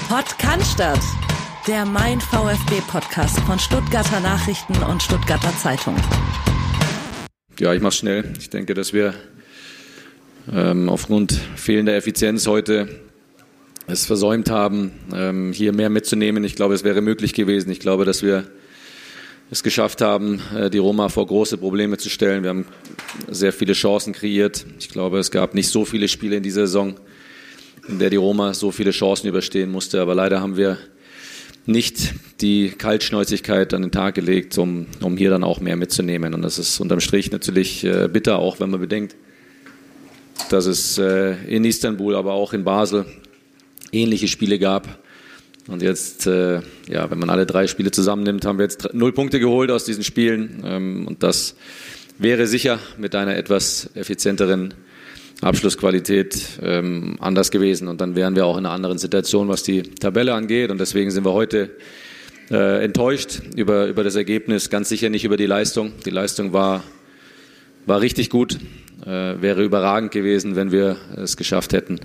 Podcast, der Mein VfB-Podcast von Stuttgarter Nachrichten und Stuttgarter Zeitung. Ja, ich mach's schnell. Ich denke, dass wir aufgrund fehlender Effizienz heute es versäumt haben, hier mehr mitzunehmen. Ich glaube, es wäre möglich gewesen. Ich glaube, dass wir es geschafft haben, die Roma vor große Probleme zu stellen. Wir haben sehr viele Chancen kreiert. Ich glaube, es gab nicht so viele Spiele in dieser Saison, in der die Roma so viele Chancen überstehen musste. Aber leider haben wir nicht die Kaltschnäuzigkeit an den Tag gelegt, um hier dann auch mehr mitzunehmen. Und das ist unterm Strich natürlich bitter, auch wenn man bedenkt, dass es in Istanbul, aber auch in Basel ähnliche Spiele gab. Und jetzt, wenn man alle 3 Spiele zusammennimmt, haben wir jetzt 0 Punkte geholt aus diesen Spielen. Und das wäre sicher mit einer etwas effizienteren Abschlussqualität anders gewesen. Und dann wären wir auch in einer anderen Situation, was die Tabelle angeht. Und deswegen sind wir heute enttäuscht über das Ergebnis, ganz sicher nicht über die Leistung. Die Leistung war richtig gut, wäre überragend gewesen, wenn wir es geschafft hätten,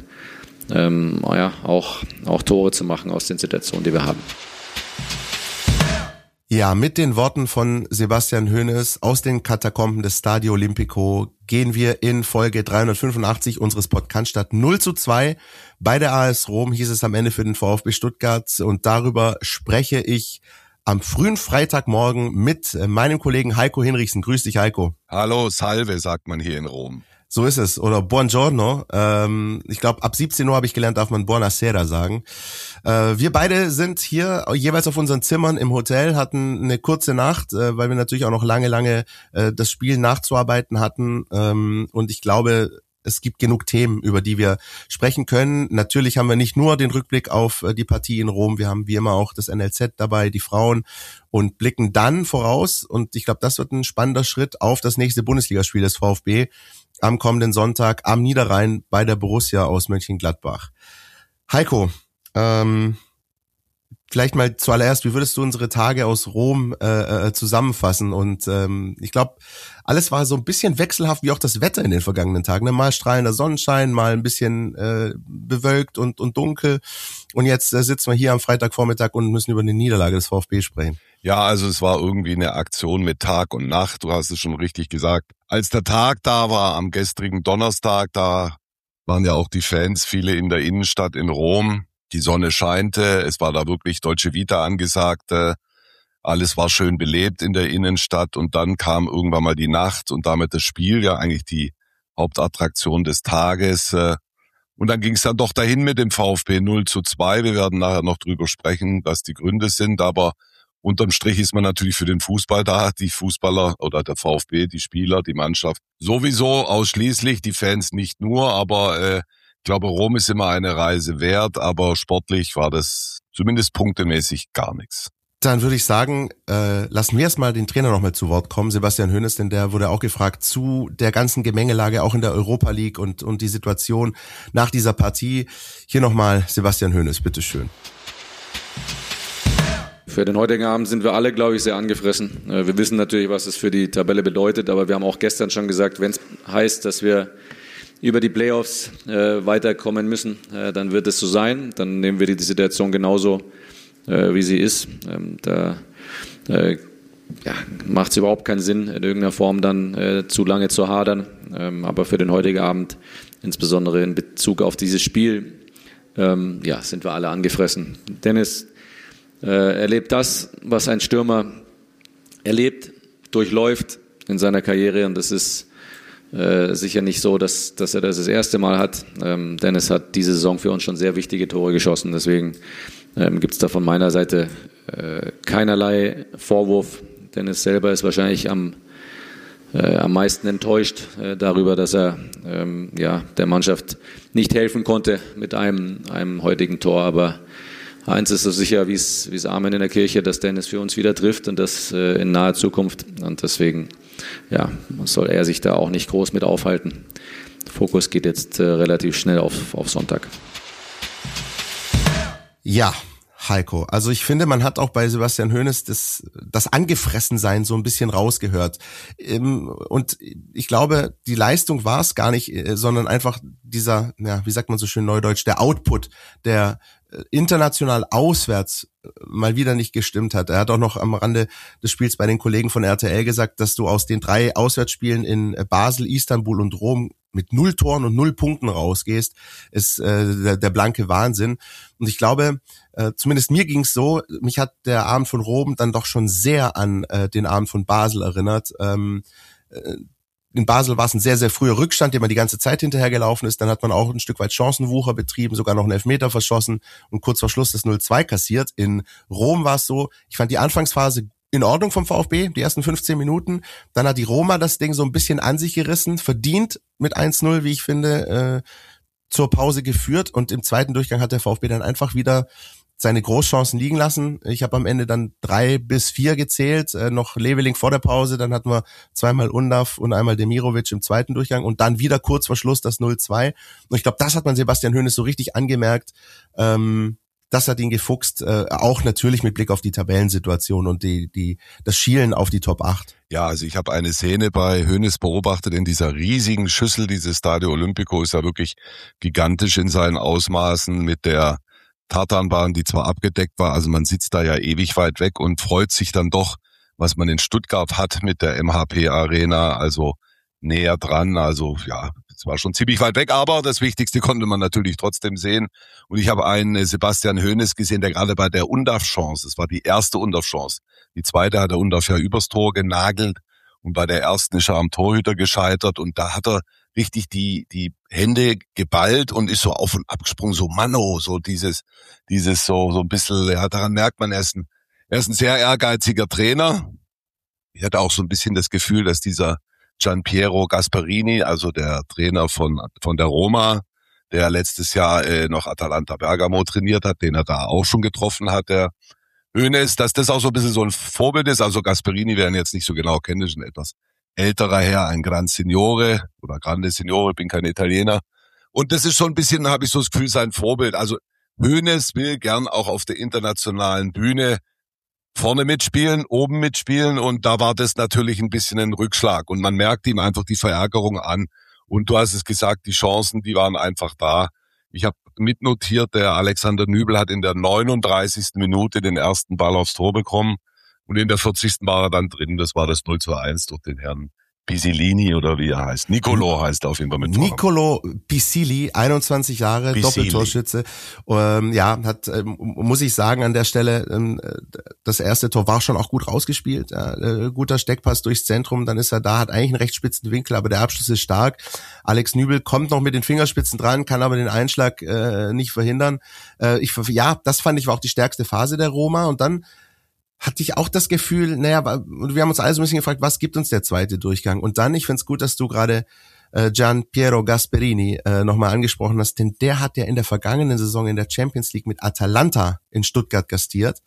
auch Tore zu machen aus den Situationen, die wir haben. Ja, mit den Worten von Sebastian Hoeneß aus den Katakomben des Stadio Olimpico gehen wir in Folge 385 unseres Podcasts 0:2 bei der AS Rom, hieß es am Ende für den VfB Stuttgart, und darüber spreche ich am frühen Freitagmorgen mit meinem Kollegen Heiko Hinrichsen. Grüß dich, Heiko. Hallo, salve, sagt man hier in Rom. So ist es. Oder buongiorno. Ich glaube, ab 17 Uhr habe ich gelernt, darf man buonasera sagen. Wir beide sind hier jeweils auf unseren Zimmern im Hotel, hatten eine kurze Nacht, weil wir natürlich auch noch lange das Spiel nachzuarbeiten hatten. Und ich glaube, es gibt genug Themen, über die wir sprechen können. Natürlich haben wir nicht nur den Rückblick auf die Partie in Rom, wir haben wie immer auch das NLZ dabei, die Frauen, und blicken dann voraus. Und ich glaube, das wird ein spannender Schritt auf das nächste Bundesligaspiel des VfB am kommenden Sonntag am Niederrhein bei der Borussia aus Mönchengladbach. Heiko, vielleicht mal zuallererst, wie würdest du unsere Tage aus Rom zusammenfassen? Und ich glaube, alles war so ein bisschen wechselhaft, wie auch das Wetter in den vergangenen Tagen. Mal strahlender Sonnenschein, mal ein bisschen bewölkt und dunkel. Und jetzt sitzen wir hier am Freitagvormittag und müssen über eine Niederlage des VfB sprechen. Ja, also es war irgendwie eine Aktion mit Tag und Nacht, du hast es schon richtig gesagt. Als der Tag da war, am gestrigen Donnerstag, da waren ja auch die Fans, viele in der Innenstadt in Rom. Die Sonne scheinte, es war da wirklich Deutsche Vita angesagt, alles war schön belebt in der Innenstadt, und dann kam irgendwann mal die Nacht und damit das Spiel, ja eigentlich die Hauptattraktion des Tages. Und dann ging es dann doch dahin mit dem VfB 0:2. Wir werden nachher noch drüber sprechen, was die Gründe sind, aber unterm Strich ist man natürlich für den Fußball da, die Fußballer oder der VfB, die Spieler, die Mannschaft sowieso ausschließlich, die Fans nicht nur, aber ich glaube, Rom ist immer eine Reise wert, aber sportlich war das zumindest punktemäßig gar nichts. Dann würde ich sagen, lassen wir erstmal den Trainer nochmal zu Wort kommen, Sebastian Hoeneß, denn der wurde auch gefragt zu der ganzen Gemengelage, auch in der Europa League und die Situation nach dieser Partie. Hier nochmal Sebastian Hoeneß, bitteschön. Für den heutigen Abend sind wir alle, glaube ich, sehr angefressen. Wir wissen natürlich, was es für die Tabelle bedeutet, aber wir haben auch gestern schon gesagt, wenn es heißt, dass wir über die Playoffs weiterkommen müssen, dann wird es so sein. Dann nehmen wir die Situation genauso, wie sie ist. Da macht es überhaupt keinen Sinn, in irgendeiner Form dann zu lange zu hadern. Aber für den heutigen Abend, insbesondere in Bezug auf dieses Spiel, sind wir alle angefressen. Dennis erlebt das, was ein Stürmer erlebt, durchläuft in seiner Karriere, und das ist sicher nicht so, dass er das erste Mal hat. Dennis hat diese Saison für uns schon sehr wichtige Tore geschossen, deswegen gibt es da von meiner Seite keinerlei Vorwurf. Dennis selber ist wahrscheinlich am meisten enttäuscht darüber, dass er der Mannschaft nicht helfen konnte mit einem heutigen Tor, aber eins ist so sicher, wie es Amen in der Kirche, dass Dennis für uns wieder trifft, und das in naher Zukunft. Und deswegen soll er sich da auch nicht groß mit aufhalten. Der Fokus geht jetzt relativ schnell auf Sonntag. Ja, Heiko, also ich finde, man hat auch bei Sebastian Hoeneß das Angefressensein so ein bisschen rausgehört. Und ich glaube, die Leistung war es gar nicht, sondern einfach dieser, ja, wie sagt man so schön neudeutsch, der Output, der international auswärts mal wieder nicht gestimmt hat. Er hat auch noch am Rande des Spiels bei den Kollegen von RTL gesagt, dass du aus den 3 Auswärtsspielen in Basel, Istanbul und Rom mit 0 Toren und 0 Punkten rausgehst, ist der blanke Wahnsinn. Und ich glaube, zumindest mir ging's so, mich hat der Abend von Rom dann doch schon sehr an den Abend von Basel erinnert. In Basel war es ein sehr, sehr früher Rückstand, den man die ganze Zeit hinterhergelaufen ist. Dann hat man auch ein Stück weit Chancenwucher betrieben, sogar noch einen Elfmeter verschossen und kurz vor Schluss das 0-2 kassiert. In Rom war es so, ich fand die Anfangsphase in Ordnung vom VfB, die ersten 15 Minuten. Dann hat die Roma das Ding so ein bisschen an sich gerissen, verdient mit 1-0, wie ich finde, zur Pause geführt. Und im zweiten Durchgang hat der VfB dann einfach wieder seine Großchancen liegen lassen. Ich habe am Ende dann 3 bis 4 gezählt, noch Leveling vor der Pause, dann hatten wir zweimal Undav und einmal Demirovic im zweiten Durchgang und dann wieder kurz vor Schluss das 0-2. Und ich glaube, das hat man Sebastian Hoeneß so richtig angemerkt. Das hat ihn gefuchst, auch natürlich mit Blick auf die Tabellensituation und das Schielen auf die Top 8. Ja, also ich habe eine Szene bei Hoeneß beobachtet in dieser riesigen Schüssel. Dieses Stadio Olimpico ist ja wirklich gigantisch in seinen Ausmaßen mit der Tartanbahn, die zwar abgedeckt war, also man sitzt da ja ewig weit weg und freut sich dann doch, was man in Stuttgart hat mit der MHP Arena, also näher dran, also ja, es war schon ziemlich weit weg, aber das Wichtigste konnte man natürlich trotzdem sehen. Und ich habe einen Sebastian Hoeneß gesehen, der gerade bei der Undav-Chance, das war die erste Undav-Chance, die zweite hat der Undav ja übers Tor genagelt und bei der ersten ist er am Torhüter gescheitert und da hat er richtig die Hände geballt und ist so auf und ab gesprungen, so Mano, so dieses so ein bisschen, ja, daran merkt man, er ist ein sehr ehrgeiziger Trainer. Ich hatte auch so ein bisschen das Gefühl, dass dieser Gianpiero Gasperini, also der Trainer von der Roma, der letztes Jahr noch Atalanta Bergamo trainiert hat, den er da auch schon getroffen hat, der Hoeneß, dass das auch so ein bisschen so ein Vorbild ist. Also Gasperini werden jetzt nicht so genau kennen, ist ein etwas älterer Herr, ein Grande Signore, bin kein Italiener. Und das ist so ein bisschen, habe ich so das Gefühl, sein Vorbild. Also Hoeneß will gern auch auf der internationalen Bühne vorne mitspielen, oben mitspielen und da war das natürlich ein bisschen ein Rückschlag und man merkt ihm einfach die Verärgerung an und du hast es gesagt, die Chancen, die waren einfach da. Ich habe mitnotiert, der Alexander Nübel hat in der 39. Minute den ersten Ball aufs Tor bekommen. Und in der 40. war er dann drin, das war das 0-1 durch den Herrn Piscilini oder wie er heißt. Nicolo heißt er auf jeden Fall mit Vornamen. Nicolo Piscilli, 21 Jahre, Doppeltorschütze. Ja, hat, muss ich sagen, an der Stelle, das erste Tor war schon auch gut rausgespielt. Guter Steckpass durchs Zentrum, dann ist er da, hat eigentlich einen recht spitzen Winkel, aber der Abschluss ist stark. Alex Nübel kommt noch mit den Fingerspitzen dran, kann aber den Einschlag nicht verhindern. Das fand ich war auch die stärkste Phase der Roma und dann hatte ich auch das Gefühl, wir haben uns also ein bisschen gefragt, was gibt uns der zweite Durchgang? Und dann, ich finde es gut, dass du gerade Gianpiero Gasperini nochmal angesprochen hast, denn der hat ja in der vergangenen Saison in der Champions League mit Atalanta in Stuttgart gastiert.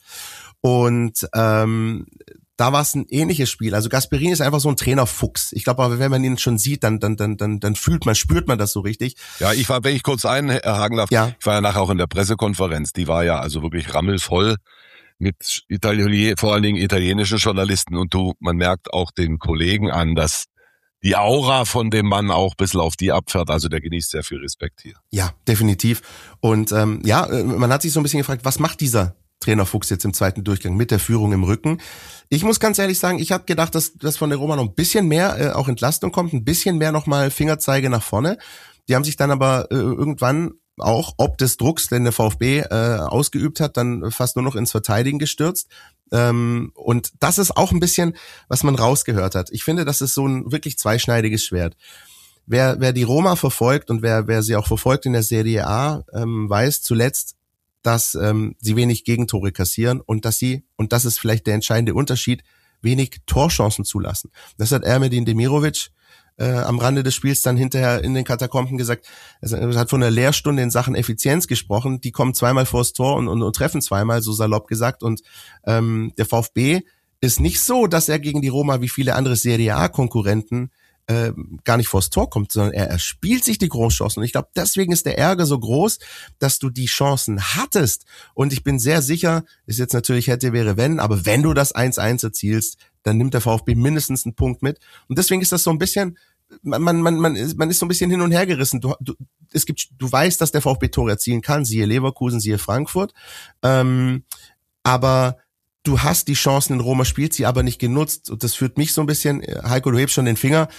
Und da war es ein ähnliches Spiel. Also Gasperini ist einfach so ein Trainerfuchs. Ich glaube aber, wenn man ihn schon sieht, dann spürt man das so richtig. Ja, wenn ich kurz einhaken darf, ja. Ich war ja nachher auch in der Pressekonferenz, die war ja also wirklich rammelvoll mit vor allen Dingen italienischen Journalisten und man merkt auch den Kollegen an, dass die Aura von dem Mann auch ein bisschen auf die abfährt, also der genießt sehr viel Respekt hier. Ja, definitiv. Und man hat sich so ein bisschen gefragt, was macht dieser Trainerfuchs jetzt im zweiten Durchgang mit der Führung im Rücken? Ich muss ganz ehrlich sagen, ich habe gedacht, dass von der Roma noch ein bisschen mehr auch Entlastung kommt, ein bisschen mehr nochmal Fingerzeige nach vorne. Die haben sich dann aber irgendwann auch ob des Drucks, den der VfB ausgeübt hat, dann fast nur noch ins Verteidigen gestürzt. Und das ist auch ein bisschen, was man rausgehört hat. Ich finde, das ist so ein wirklich zweischneidiges Schwert. Wer die Roma verfolgt und wer sie auch verfolgt in der Serie A, weiß zuletzt, dass sie wenig Gegentore kassieren und dass sie, und das ist vielleicht der entscheidende Unterschied, wenig Torchancen zulassen. Das hat Ermedin Demirovic am Rande des Spiels dann hinterher in den Katakomben gesagt. Er hat von einer Lehrstunde in Sachen Effizienz gesprochen. Die kommen zweimal vors Tor und treffen zweimal, so salopp gesagt. Und der VfB ist nicht so, dass er gegen die Roma wie viele andere Serie A-Konkurrenten gar nicht vors Tor kommt, sondern er erspielt sich die Großchancen. Und ich glaube, deswegen ist der Ärger so groß, dass du die Chancen hattest. Und ich bin sehr sicher, ist jetzt natürlich hätte, wäre, wenn, aber wenn du das 1-1 erzielst, dann nimmt der VfB mindestens einen Punkt mit. Und deswegen ist das so ein bisschen, man ist so ein bisschen hin und her gerissen. du weißt, dass der VfB Tore erzielen kann, siehe Leverkusen, siehe Frankfurt, aber du hast die Chancen in Roma, spielt sie aber nicht genutzt. Und das führt mich so ein bisschen, Heiko, du hebst schon den Finger,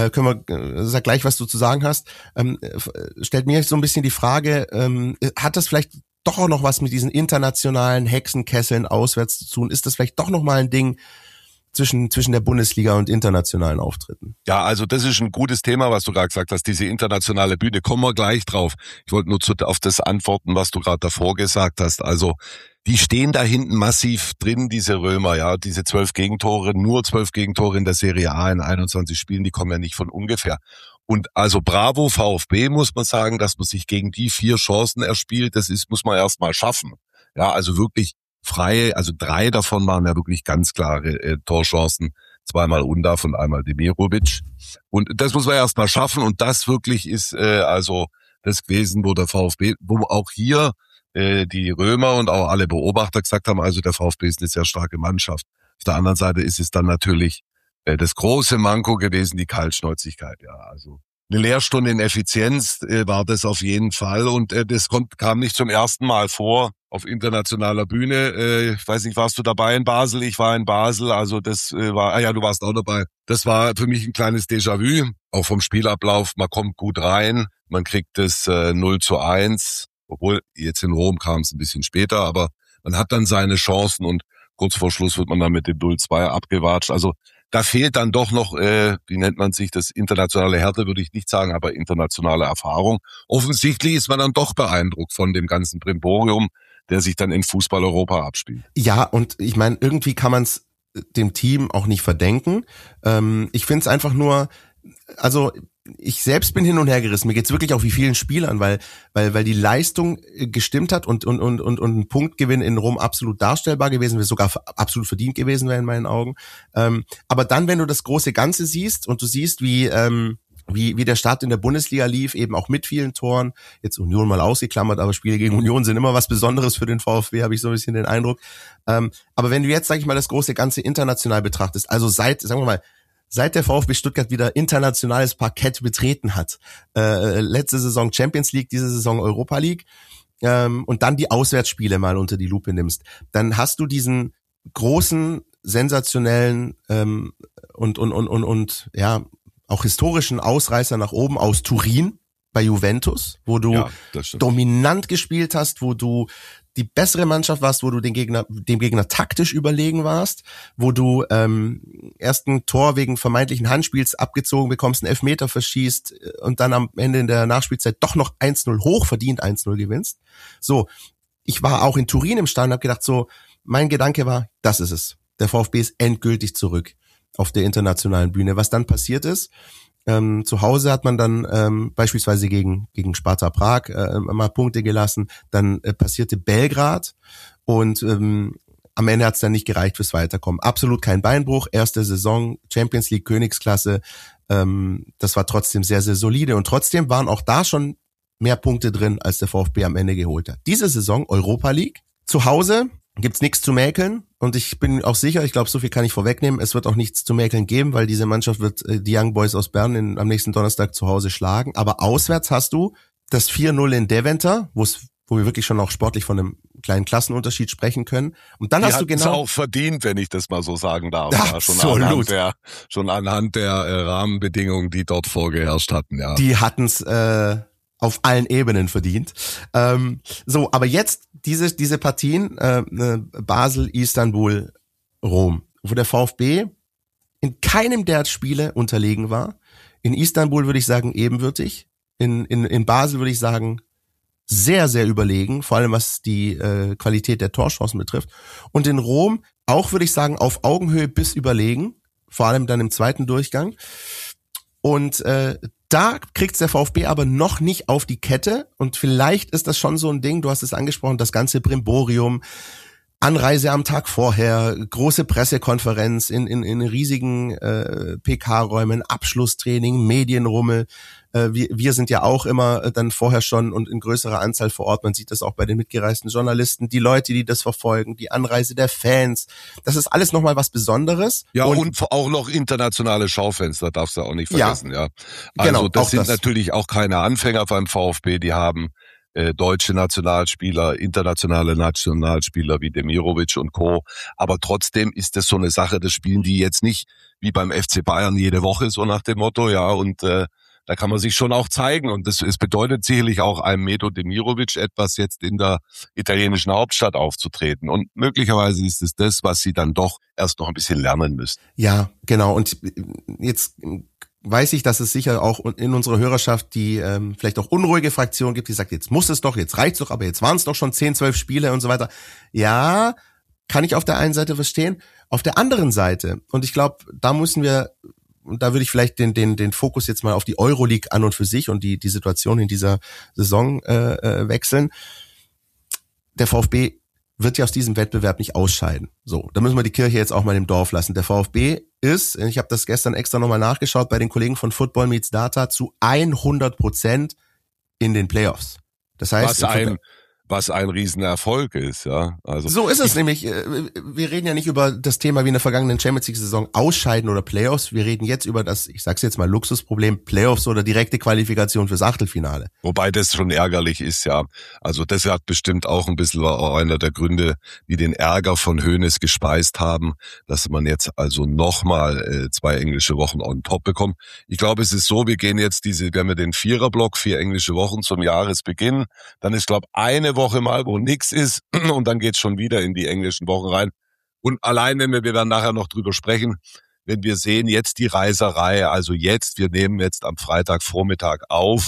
sag gleich, was du zu sagen hast, stellt mir so ein bisschen die Frage, hat das vielleicht doch auch noch was mit diesen internationalen Hexenkesseln auswärts zu tun? Ist das vielleicht doch noch mal ein Ding zwischen der Bundesliga und internationalen Auftritten? Ja, also das ist ein gutes Thema, was du gerade gesagt hast, diese internationale Bühne. Kommen wir gleich drauf. Ich wollte nur auf das antworten, was du gerade davor gesagt hast. Also die stehen da hinten massiv drin, diese Römer, ja, diese 12 Gegentore, nur 12 Gegentore in der Serie A in 21 Spielen, die kommen ja nicht von ungefähr. Und also bravo VfB, muss man sagen, dass man sich gegen die 4 Chancen erspielt, muss man erst mal schaffen. Ja, also wirklich freie, also 3 davon waren ja wirklich ganz klare Torchancen, 2-mal Undav und einmal Demirovic. Und das muss man erst mal schaffen und das wirklich ist also das gewesen, wo der VfB, wo auch hier die Römer und auch alle Beobachter gesagt haben, also der VfB ist eine sehr starke Mannschaft. Auf der anderen Seite ist es dann natürlich das große Manko gewesen, die Kaltschnäuzigkeit. Ja, also eine Lehrstunde in Effizienz war das auf jeden Fall und das kam nicht zum ersten Mal vor auf internationaler Bühne. Ich weiß nicht, warst du dabei in Basel? Ich war in Basel, also das war, du warst auch dabei. Das war für mich ein kleines Déjà-vu, auch vom Spielablauf. Man kommt gut rein, man kriegt das 0-1, obwohl jetzt in Rom kam es ein bisschen später, aber man hat dann seine Chancen und kurz vor Schluss wird man dann mit dem 0-2 abgewatscht. Also da fehlt dann doch noch, wie nennt man sich, das internationale Härte, würde ich nicht sagen, aber internationale Erfahrung. Offensichtlich ist man dann doch beeindruckt von dem ganzen Brimborium, der sich dann in Fußball-Europa abspielt. Ja, und ich meine, irgendwie kann man es dem Team auch nicht verdenken. Ich finde es einfach nur, also ich selbst bin hin und her gerissen. Mir geht's wirklich auch wie vielen Spielern, weil die Leistung gestimmt hat und ein Punktgewinn in Rom absolut darstellbar gewesen wäre, sogar absolut verdient gewesen wäre in meinen Augen. Aber dann, wenn du das große Ganze siehst und du siehst, wie der Start in der Bundesliga lief, eben auch mit vielen Toren, jetzt Union mal ausgeklammert, aber Spiele gegen Union sind immer was Besonderes für den VfB, habe ich so ein bisschen den Eindruck. Aber wenn du jetzt, sag ich mal, das große Ganze international betrachtest, also seit der VfB Stuttgart wieder internationales Parkett betreten hat, letzte Saison Champions League, diese Saison Europa League, und dann die Auswärtsspiele mal unter die Lupe nimmst, dann hast du diesen großen, sensationellen und ja auch historischen Ausreißer nach oben aus Turin bei Juventus, wo du dominant gespielt hast, wo du die bessere Mannschaft warst, wo du dem Gegner taktisch überlegen warst, wo du erst ein Tor wegen vermeintlichen Handspiels abgezogen bekommst, einen Elfmeter verschießt und dann am Ende in der Nachspielzeit doch noch 1-0 hochverdient 1-0 gewinnst. So, ich war auch in Turin im Stadion und habe gedacht, so, mein Gedanke war, das ist es. Der VfB ist endgültig zurück auf der internationalen Bühne. Was dann passiert ist, zu Hause hat man dann beispielsweise gegen Sparta Prag mal Punkte gelassen, dann passierte Belgrad und am Ende hat es dann nicht gereicht fürs Weiterkommen. Absolut kein Beinbruch, erste Saison, Champions League, Königsklasse, das war trotzdem sehr, sehr solide und trotzdem waren auch da schon mehr Punkte drin, als der VfB am Ende geholt hat. Diese Saison Europa League, zu Hause gibt's nichts zu mäkeln und ich bin auch sicher, ich glaube, so viel kann ich vorwegnehmen, es wird auch nichts zu mäkeln geben, weil diese Mannschaft wird die Young Boys aus Bern am nächsten Donnerstag zu Hause schlagen, aber auswärts hast du das 4-0 in Deventer, wo wir wirklich schon auch sportlich von einem kleinen Klassenunterschied sprechen können. Und dann hast du genau auch verdient, wenn ich das mal so sagen darf. Absolut. Ja, schon anhand der Rahmenbedingungen, die dort vorgeherrscht hatten. Ja. Die hatten's auf allen Ebenen verdient. So, aber jetzt diese Partien, Basel, Istanbul, Rom, wo der VfB in keinem der Spiele unterlegen war. In Istanbul würde ich sagen ebenbürtig. In Basel würde ich sagen sehr, sehr überlegen, vor allem was die Qualität der Torchancen betrifft. Und in Rom auch, würde ich sagen, auf Augenhöhe bis überlegen, vor allem dann im zweiten Durchgang. Und da kriegt's der VfB aber noch nicht auf die Kette und vielleicht ist das schon so ein Ding, du hast es angesprochen, das ganze Brimborium, Anreise am Tag vorher, große Pressekonferenz in riesigen PK-Räumen, Abschlusstraining, Medienrummel, Wir sind ja auch immer dann vorher schon und in größerer Anzahl vor Ort. Man sieht das auch bei den mitgereisten Journalisten, die Leute, die das verfolgen, die Anreise der Fans. Das ist alles nochmal was Besonderes. Ja, und auch noch internationale Schaufenster, darfst du auch nicht vergessen, ja. Also genau, das sind natürlich auch keine Anfänger beim VfB, die haben deutsche Nationalspieler, internationale Nationalspieler wie Demirovic und Co. Aber trotzdem ist das so eine Sache, das spielen die jetzt nicht wie beim FC Bayern jede Woche, so nach dem Motto, ja, und da kann man sich schon auch zeigen. Und es bedeutet sicherlich auch einem Medo Demirovic etwas, jetzt in der italienischen Hauptstadt aufzutreten. Und möglicherweise ist es das, was sie dann doch erst noch ein bisschen lernen müssen. Ja, genau. Und jetzt weiß ich, dass es sicher auch in unserer Hörerschaft die vielleicht auch unruhige Fraktion gibt, die sagt, jetzt muss es doch, jetzt reicht's doch, aber jetzt waren es doch schon 10, 12 Spiele und so weiter. Ja, kann ich auf der einen Seite verstehen. Auf der anderen Seite, und ich glaube, da müssen wir, und da würde ich vielleicht den Fokus jetzt mal auf die Euroleague an und für sich und die Situation in dieser Saison wechseln. Der VfB wird ja aus diesem Wettbewerb nicht ausscheiden. So, da müssen wir die Kirche jetzt auch mal im Dorf lassen. Der VfB ist, ich habe das gestern extra nochmal nachgeschaut, bei den Kollegen von Football Meets Data zu 100% in den Playoffs. Das heißt, was ein Riesenerfolg ist, ja. Also so ist es nämlich. Wir reden ja nicht über das Thema wie in der vergangenen Champions-League-Saison Ausscheiden oder Playoffs. Wir reden jetzt über das, ich sag's jetzt mal, Luxusproblem Playoffs oder direkte Qualifikation fürs Achtelfinale. Wobei das schon ärgerlich ist, ja. Also das hat bestimmt auch ein bisschen auch einer der Gründe, die den Ärger von Hoeneß gespeist haben, dass man jetzt also nochmal 2 englische Wochen on top bekommt. Ich glaube, es ist so, wir haben ja den Viererblock, 4 englische Wochen zum Jahresbeginn. Dann ist, glaube ich, eine Woche mal, wo nix ist, und dann geht's schon wieder in die englischen Wochen rein. Und allein, wir werden nachher noch drüber sprechen, wenn wir sehen jetzt die Reiserei, also wir nehmen jetzt am Freitagvormittag auf,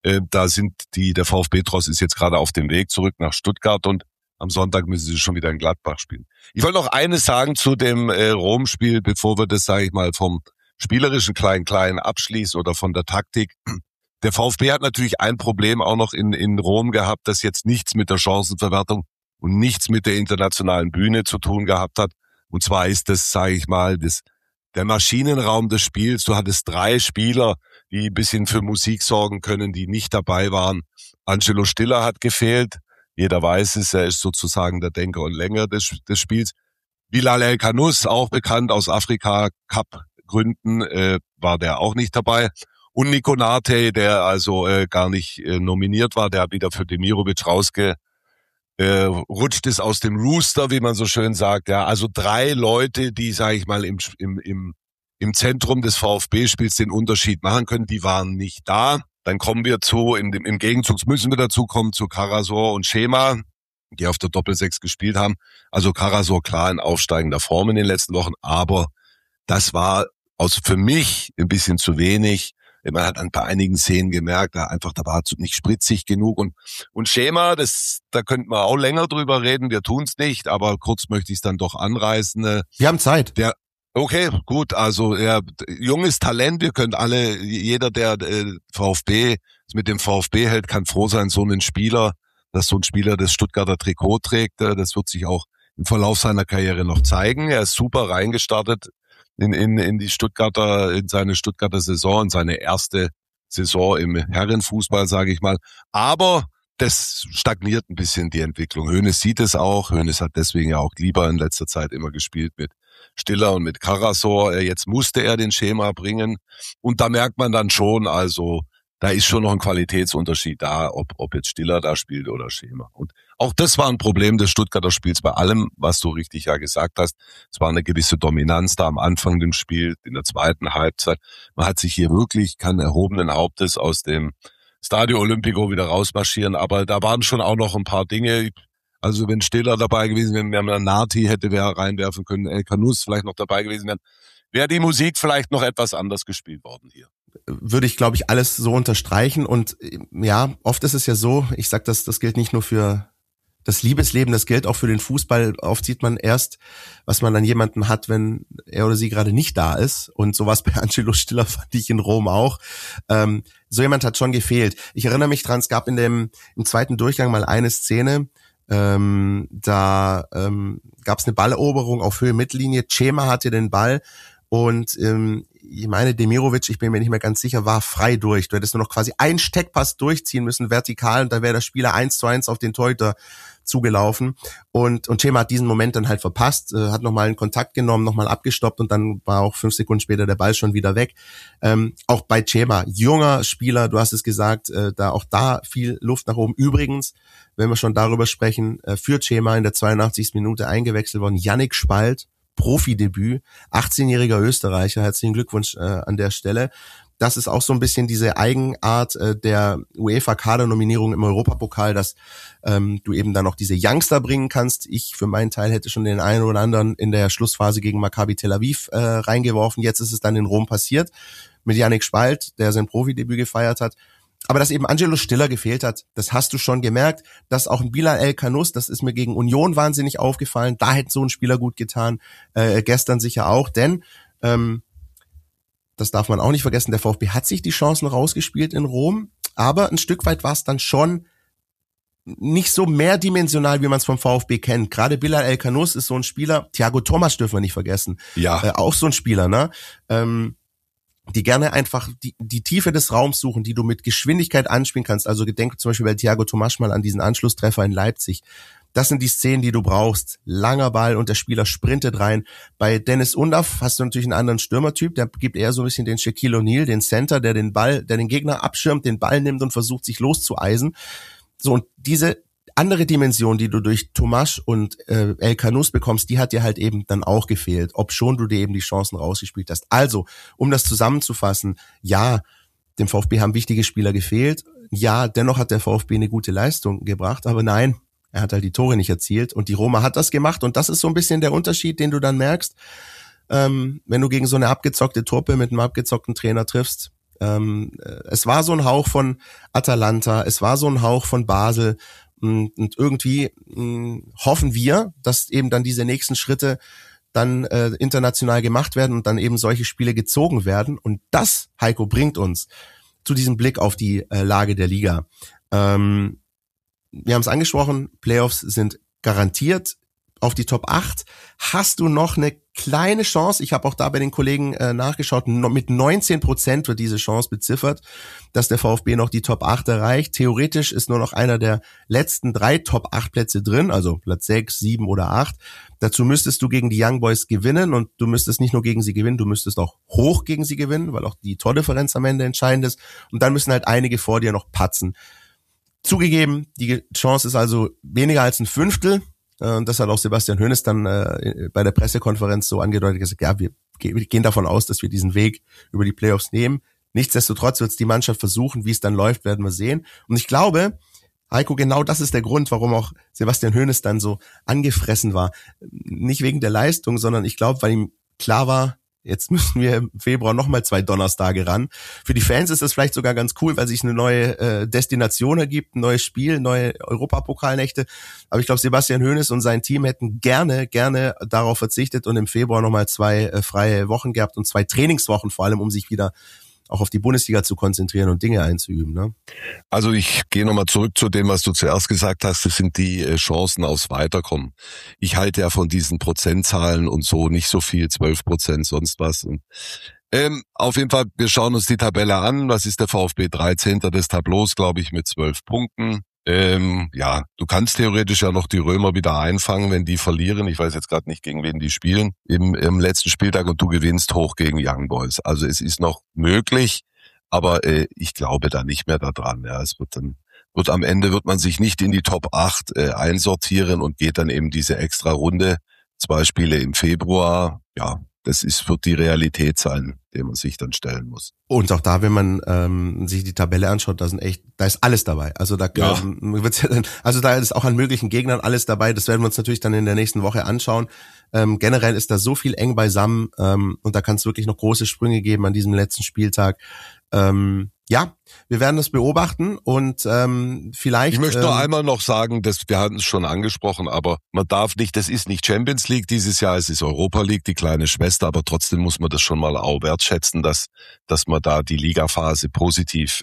der VfB-Tross ist jetzt gerade auf dem Weg zurück nach Stuttgart und am Sonntag müssen sie schon wieder in Gladbach spielen. Ich wollte noch eines sagen zu dem Rom-Spiel, bevor wir das, sage ich mal, vom spielerischen Klein-Klein abschließen oder von der Taktik. Der VfB hat natürlich ein Problem auch noch in Rom gehabt, das jetzt nichts mit der Chancenverwertung und nichts mit der internationalen Bühne zu tun gehabt hat. Und zwar ist das, sage ich mal, der Maschinenraum des Spiels. Du hattest 3 Spieler, die ein bisschen für Musik sorgen können, die nicht dabei waren. Angelo Stiller hat gefehlt. Jeder weiß es, er ist sozusagen der Denker und Lenker des Spiels. Bilal El-Khanous, auch bekannt aus Afrika-Cup-Gründen, war der auch nicht dabei. Und Nico Nate, der also gar nicht nominiert war, der wieder für Demirovic rutscht ist aus dem Rooster, wie man so schön sagt. Ja, also 3 Leute, die, sage ich mal, im Zentrum des VfB-Spiels den Unterschied machen können, die waren nicht da. Dann kommen wir im Gegenzug müssen wir dazu kommen zu Karasor und Schema, die auf der Doppel-6 gespielt haben. Also Karasor klar in aufsteigender Form in den letzten Wochen, aber das war für mich ein bisschen zu wenig. Man hat bei einigen Szenen gemerkt, da war nicht spritzig genug. Und Schema, da könnten wir auch länger drüber reden, wir tun's nicht, aber kurz möchte ich es dann doch anreißen. Wir haben Zeit. Okay, gut, also junges Talent, ihr könnt alle, jeder, der mit dem VfB hält, kann froh sein, dass so ein Spieler das Stuttgarter Trikot trägt. Das wird sich auch im Verlauf seiner Karriere noch zeigen. Er ist super reingestartet in seine Stuttgarter Saison, in seine erste Saison im Herrenfußball, sage ich mal. Aber das stagniert ein bisschen, die Entwicklung. Hoeneß sieht es auch. Hoeneß hat deswegen ja auch lieber in letzter Zeit immer gespielt mit Stiller und mit Karasor. Jetzt musste er den Schema bringen. Und da merkt man dann schon, also da ist schon noch ein Qualitätsunterschied da, ob jetzt Stiller da spielt oder Schema. Und auch das war ein Problem des Stuttgarter Spiels bei allem, was du richtig ja gesagt hast. Es war eine gewisse Dominanz da am Anfang des Spiels, in der zweiten Halbzeit. Man hat sich hier wirklich kein erhobenen Hauptes aus dem Stadio Olimpico wieder rausmarschieren, aber da waren schon auch noch ein paar Dinge. Also wenn Stiller dabei gewesen wäre, wenn man Nati hätte reinwerfen können, El-Khanous vielleicht noch dabei gewesen wäre die Musik vielleicht noch etwas anders gespielt worden hier. Würde ich, glaube ich, alles so unterstreichen. Und ja, oft ist es ja so, ich sag das gilt nicht nur für das Liebesleben, das gilt auch für den Fußball. Oft sieht man erst, was man an jemanden hat, wenn er oder sie gerade nicht da ist. Und sowas bei Angelo Stiller fand ich in Rom auch. So jemand hat schon gefehlt. Ich erinnere mich dran, es gab im zweiten Durchgang mal eine Szene, da gab es eine Balleroberung auf Höhe Mittellinie. Schema hatte den Ball Und ich meine, Demirovic, ich bin mir nicht mehr ganz sicher, war frei durch. Du hättest nur noch quasi einen Steckpass durchziehen müssen, vertikal, und da wäre der Spieler 1:1 auf den Torhüter zugelaufen. Und Cema hat diesen Moment dann halt verpasst, hat nochmal einen Kontakt genommen, nochmal abgestoppt, und dann war auch 5 Sekunden später der Ball schon wieder weg. Auch bei Cema, junger Spieler, du hast es gesagt, auch da viel Luft nach oben. Übrigens, wenn wir schon darüber sprechen, für Cema in der 82. Minute eingewechselt worden, Yannick Spalt, Profidebüt, 18-jähriger Österreicher, herzlichen Glückwunsch an der Stelle. Das ist auch so ein bisschen diese Eigenart der UEFA-Kadernominierung im Europapokal, dass du eben dann noch diese Youngster bringen kannst. Ich für meinen Teil hätte schon den einen oder anderen in der Schlussphase gegen Maccabi Tel Aviv reingeworfen. Jetzt ist es dann in Rom passiert mit Yannick Spalt, der sein Profidebüt gefeiert hat. Aber dass eben Angelo Stiller gefehlt hat, das hast du schon gemerkt. Dass auch ein Bilal El-Kanous, das ist mir gegen Union wahnsinnig aufgefallen, da hätte so ein Spieler gut getan, gestern sicher auch, denn das darf man auch nicht vergessen, der VfB hat sich die Chancen rausgespielt in Rom, aber ein Stück weit war es dann schon nicht so mehrdimensional, wie man es vom VfB kennt. Gerade Bilal El-Kanous ist so ein Spieler, Thiago Thomas dürfen wir nicht vergessen, auch so ein Spieler, ne? Die gerne einfach die Tiefe des Raums suchen, die du mit Geschwindigkeit anspielen kannst. Also gedenk zum Beispiel bei Thiago Thomas mal an diesen Anschlusstreffer in Leipzig. Das sind die Szenen, die du brauchst. Langer Ball und der Spieler sprintet rein. Bei Dennis Undav hast du natürlich einen anderen Stürmertyp. Der gibt eher so ein bisschen den Shaquille O'Neal, den Center, der den Gegner abschirmt, den Ball nimmt und versucht, sich loszueisen. So, und diese andere Dimension, die du durch Tomasch und El-Kanous bekommst, die hat dir halt eben dann auch gefehlt, obschon du dir eben die Chancen rausgespielt hast. Also, um das zusammenzufassen, ja, dem VfB haben wichtige Spieler gefehlt. Ja, dennoch hat der VfB eine gute Leistung gebracht, aber nein, er hat halt die Tore nicht erzielt und die Roma hat das gemacht, und das ist so ein bisschen der Unterschied, den du dann merkst, wenn du gegen so eine abgezockte Truppe mit einem abgezockten Trainer triffst. Es war so ein Hauch von Atalanta, es war so ein Hauch von Basel, und irgendwie hoffen wir, dass eben dann diese nächsten Schritte dann international gemacht werden und dann eben solche Spiele gezogen werden. Und das, Heiko, bringt uns zu diesem Blick auf die Lage der Liga. Wir haben es angesprochen, Playoffs sind garantiert auf die Top 8. Hast du noch eine kleine Chance? Ich habe auch da bei den Kollegen nachgeschaut. Mit 19% wird diese Chance beziffert, dass der VfB noch die Top 8 erreicht. Theoretisch ist nur noch einer der letzten 3 Top 8 Plätze drin, also Platz 6, 7 oder 8. Dazu müsstest du gegen die Young Boys gewinnen, und du müsstest nicht nur gegen sie gewinnen, du müsstest auch hoch gegen sie gewinnen, weil auch die Tordifferenz am Ende entscheidend ist. Und dann müssen halt einige vor dir noch patzen. Zugegeben, die Chance ist also weniger als ein Fünftel. Und das hat auch Sebastian Hoeneß dann bei der Pressekonferenz so angedeutet, gesagt, ja, wir gehen davon aus, dass wir diesen Weg über die Playoffs nehmen. Nichtsdestotrotz wird es die Mannschaft versuchen, wie es dann läuft, werden wir sehen. Und ich glaube, Heiko, genau das ist der Grund, warum auch Sebastian Hoeneß dann so angefressen war. Nicht wegen der Leistung, sondern ich glaube, weil ihm klar war, jetzt müssen wir im Februar nochmal 2 Donnerstage ran. Für die Fans ist das vielleicht sogar ganz cool, weil sich eine neue Destination ergibt, ein neues Spiel, neue Europapokalnächte. Aber ich glaube, Sebastian Hoeneß und sein Team hätten gerne darauf verzichtet und im Februar nochmal 2 freie Wochen gehabt und 2 Trainingswochen vor allem, um sich wieder auch auf die Bundesliga zu konzentrieren und Dinge einzuüben, ne? Also ich gehe nochmal zurück zu dem, was du zuerst gesagt hast. Das sind die Chancen aufs Weiterkommen. Ich halte ja von diesen Prozentzahlen und so nicht so viel, 12%, sonst was. Und, auf jeden Fall, wir schauen uns die Tabelle an. Was ist der VfB? 13. des Tableaus, glaube ich, mit 12 Punkten. Ja, du kannst theoretisch ja noch die Römer wieder einfangen, wenn die verlieren. Ich weiß jetzt gerade nicht, gegen wen die spielen im letzten Spieltag, und du gewinnst hoch gegen Young Boys. Also es ist noch möglich, aber ich glaube da nicht mehr daran. Ja, es wird am Ende wird man sich nicht in die Top 8 einsortieren und geht dann eben diese extra Runde, 2 Spiele im Februar. Ja, wird die Realität sein, der man sich dann stellen muss. Und auch da, wenn man sich die Tabelle anschaut, da ist alles dabei. Also da da ist auch an möglichen Gegnern alles dabei. Das werden wir uns natürlich dann in der nächsten Woche anschauen. Generell ist da so viel eng beisammen, und da kann es wirklich noch große Sprünge geben an diesem letzten Spieltag. Ja, wir werden das beobachten und vielleicht... Ich möchte nur einmal noch sagen, wir hatten es schon angesprochen, aber man darf nicht, das ist nicht Champions League dieses Jahr, es ist Europa League, die kleine Schwester, aber trotzdem muss man das schon mal auch wertschätzen, dass man da die Ligaphase positiv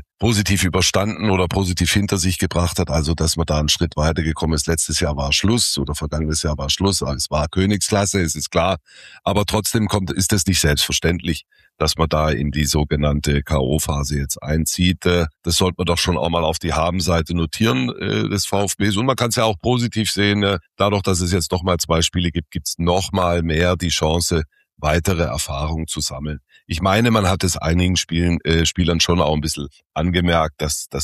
überstanden oder positiv hinter sich gebracht hat, also dass man da einen Schritt weitergekommen ist. Letztes Jahr war Schluss oder vergangenes Jahr war Schluss, es war Königsklasse, es ist klar, aber trotzdem ist das nicht selbstverständlich, dass man da in die sogenannte K.O.-Phase jetzt einzieht. Das sollte man doch schon auch mal auf die Habenseite notieren des VfBs. Und man kann es ja auch positiv sehen, dadurch, dass es jetzt noch mal 2 Spiele gibt, gibt's noch mal mehr die Chance, weitere Erfahrungen zu sammeln. Ich meine, man hat es einigen Spielern schon auch ein bisschen angemerkt, dass da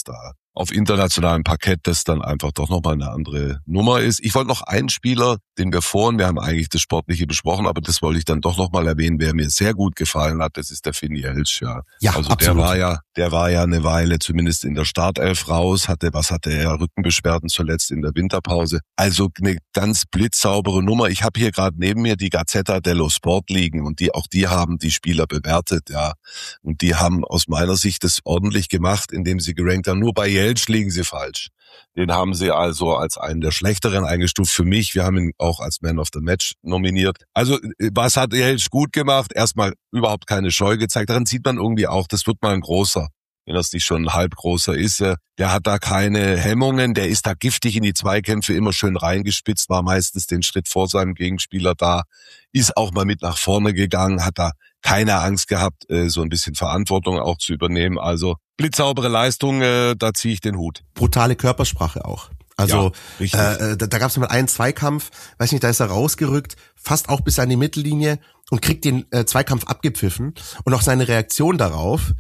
auf internationalem Parkett das dann einfach doch nochmal eine andere Nummer ist. Ich wollte noch einen Spieler, den wir haben eigentlich das Sportliche besprochen, aber das wollte ich dann doch nochmal erwähnen, wer mir sehr gut gefallen hat, das ist der Finn Jeltsch, ja. Ja, also absolut. der war ja eine Weile zumindest in der Startelf raus, hatte er, Rückenbeschwerden zuletzt in der Winterpause. Also eine ganz blitzsaubere Nummer. Ich habe hier gerade neben mir die Gazzetta dello Sport liegen und die haben die Spieler bewertet, ja. Und die haben aus meiner Sicht das ordentlich gemacht, indem sie gerankt haben. Nur bei Jeltsch liegen sie falsch. Den haben sie also als einen der schlechteren eingestuft für mich. Wir haben ihn auch als Man of the Match nominiert. Also was hat Jeltsch gut gemacht? Erstmal überhaupt keine Scheu gezeigt. Daran sieht man irgendwie auch, das wird mal ein großer. Wenn das nicht schon ein halb großer ist, der hat da keine Hemmungen, der ist da giftig in die Zweikämpfe, immer schön reingespitzt, war meistens den Schritt vor seinem Gegenspieler da, ist auch mal mit nach vorne gegangen, hat da keine Angst gehabt, so ein bisschen Verantwortung auch zu übernehmen. Also blitzsaubere Leistung, da ziehe ich den Hut. Brutale Körpersprache auch. Also ja, da gab es mal einen Zweikampf, weiß nicht, da ist er rausgerückt, fast auch bis an die Mittellinie und kriegt den Zweikampf abgepfiffen und auch seine Reaktion darauf,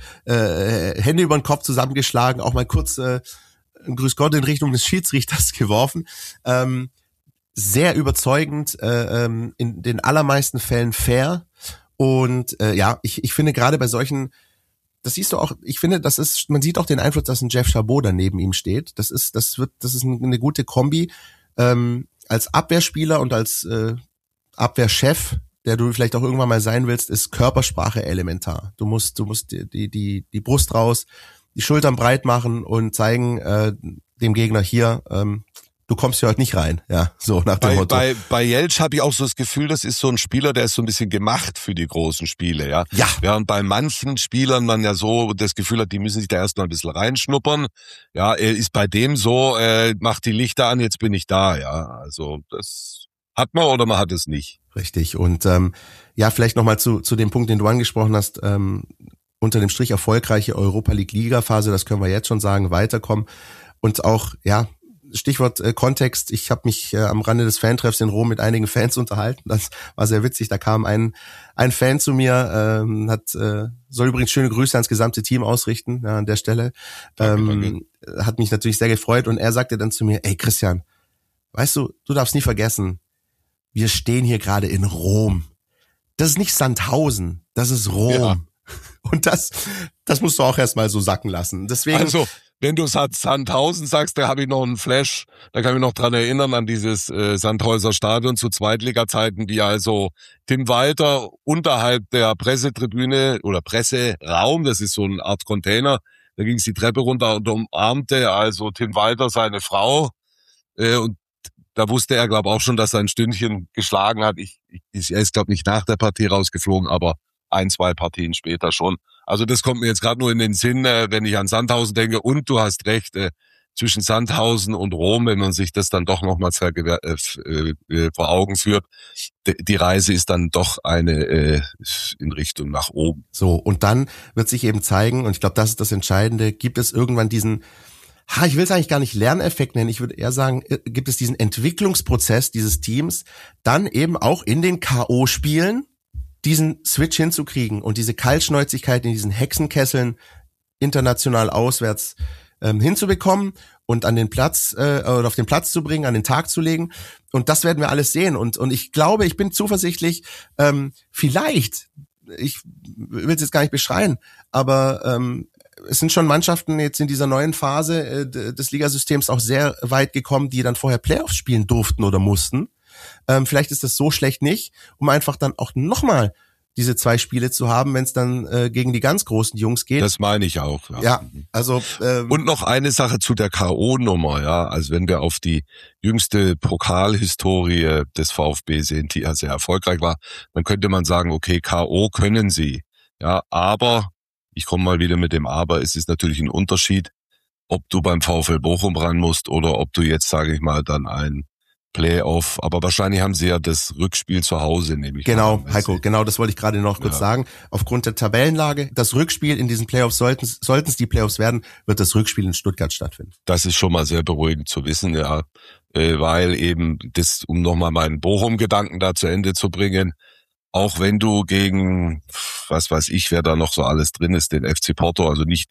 Hände über den Kopf zusammengeschlagen, auch mal kurz ein Grüß Gott in Richtung des Schiedsrichters geworfen. Sehr überzeugend, in den allermeisten Fällen fair und ich finde gerade bei solchen, das siehst du auch, ich finde, man sieht auch den Einfluss, dass ein Jeff Chabot da neben ihm steht. Das ist eine gute Kombi. Als Abwehrspieler und als Abwehrchef, der du vielleicht auch irgendwann mal sein willst, ist Körpersprache elementar. Du musst die Brust raus, die Schultern breit machen und zeigen dem Gegner hier, du kommst hier heute nicht rein, ja, so nach dem Motto. Bei Jeltsch habe ich auch so das Gefühl, das ist so ein Spieler, der ist so ein bisschen gemacht für die großen Spiele, ja. Ja. Während bei manchen Spielern man ja so das Gefühl hat, die müssen sich da erstmal ein bisschen reinschnuppern. Ja, er ist bei dem so, macht die Lichter an, jetzt bin ich da, ja. Also das hat man oder man hat es nicht. Richtig. Und vielleicht nochmal zu dem Punkt, den du angesprochen hast, unter dem Strich erfolgreiche Europa League Liga-Phase, das können wir jetzt schon sagen, weiterkommen. Und auch, ja, Stichwort Kontext, ich habe mich am Rande des Fantreffs in Rom mit einigen Fans unterhalten, das war sehr witzig, da kam ein Fan zu mir, soll übrigens schöne Grüße ans gesamte Team ausrichten, ja, an der Stelle, Danke. Hat mich natürlich sehr gefreut und er sagte dann zu mir, ey Christian, weißt du darfst nie vergessen, wir stehen hier gerade in Rom, das ist nicht Sandhausen, das ist Rom. Ja. Und das musst du auch erstmal so sacken lassen. Deswegen. Also, wenn du Sandhausen sagst, da habe ich noch einen Flash, da kann ich mich noch dran erinnern an dieses Sandhäuser Stadion zu Zweitliga-Zeiten, die also Tim Walter unterhalb der Pressetribüne oder Presseraum, das ist so eine Art Container, da ging es die Treppe runter und umarmte also Tim Walter seine Frau und da wusste er, glaube ich, auch schon, dass er ein Stündchen geschlagen hat. Er ist, glaube ich, nicht nach der Partie rausgeflogen, aber 1-2 Partien später schon. Also das kommt mir jetzt gerade nur in den Sinn, wenn ich an Sandhausen denke. Und du hast recht, zwischen Sandhausen und Rom, wenn man sich das dann doch nochmals vor Augen führt, die Reise ist dann doch eine in Richtung nach oben. So, und dann wird sich eben zeigen, und ich glaube, das ist das Entscheidende, gibt es irgendwann diesen, ich will es eigentlich gar nicht Lerneffekt nennen, ich würde eher sagen, gibt es diesen Entwicklungsprozess dieses Teams, dann eben auch in den K.O.-Spielen, diesen Switch hinzukriegen und diese Kaltschnäuzigkeit in diesen Hexenkesseln international auswärts hinzubekommen und an den Platz oder auf den Platz zu bringen, an den Tag zu legen. Und das werden wir alles sehen. Und ich glaube, ich bin zuversichtlich, vielleicht, ich will es jetzt gar nicht beschreien, aber es sind schon Mannschaften jetzt in dieser neuen Phase des Ligasystems auch sehr weit gekommen, die dann vorher Playoffs spielen durften oder mussten. Vielleicht ist das so schlecht nicht, um einfach dann auch nochmal diese 2 Spiele zu haben, wenn es dann gegen die ganz großen Jungs geht. Das meine ich auch. Ja, also und noch eine Sache zu der K.O.-Nummer, ja. Also wenn wir auf die jüngste Pokalhistorie des VfB sehen, die ja sehr erfolgreich war, dann könnte man sagen, okay, K.O. können sie. Ja, aber, ich komme mal wieder mit dem Aber, es ist natürlich ein Unterschied, ob du beim VfL Bochum ran musst oder ob du jetzt, sage ich mal, dann ein Playoff, aber wahrscheinlich haben sie ja das Rückspiel zu Hause, nehme ich Genau, an. Heiko, genau, das wollte ich gerade noch kurz sagen. Aufgrund der Tabellenlage, das Rückspiel in diesen Playoffs, sollten es die Playoffs werden, wird das Rückspiel in Stuttgart stattfinden. Das ist schon mal sehr beruhigend zu wissen, ja, weil eben das, um nochmal meinen Bochum-Gedanken da zu Ende zu bringen, auch wenn du gegen, was weiß ich, wer da noch so alles drin ist, den FC Porto,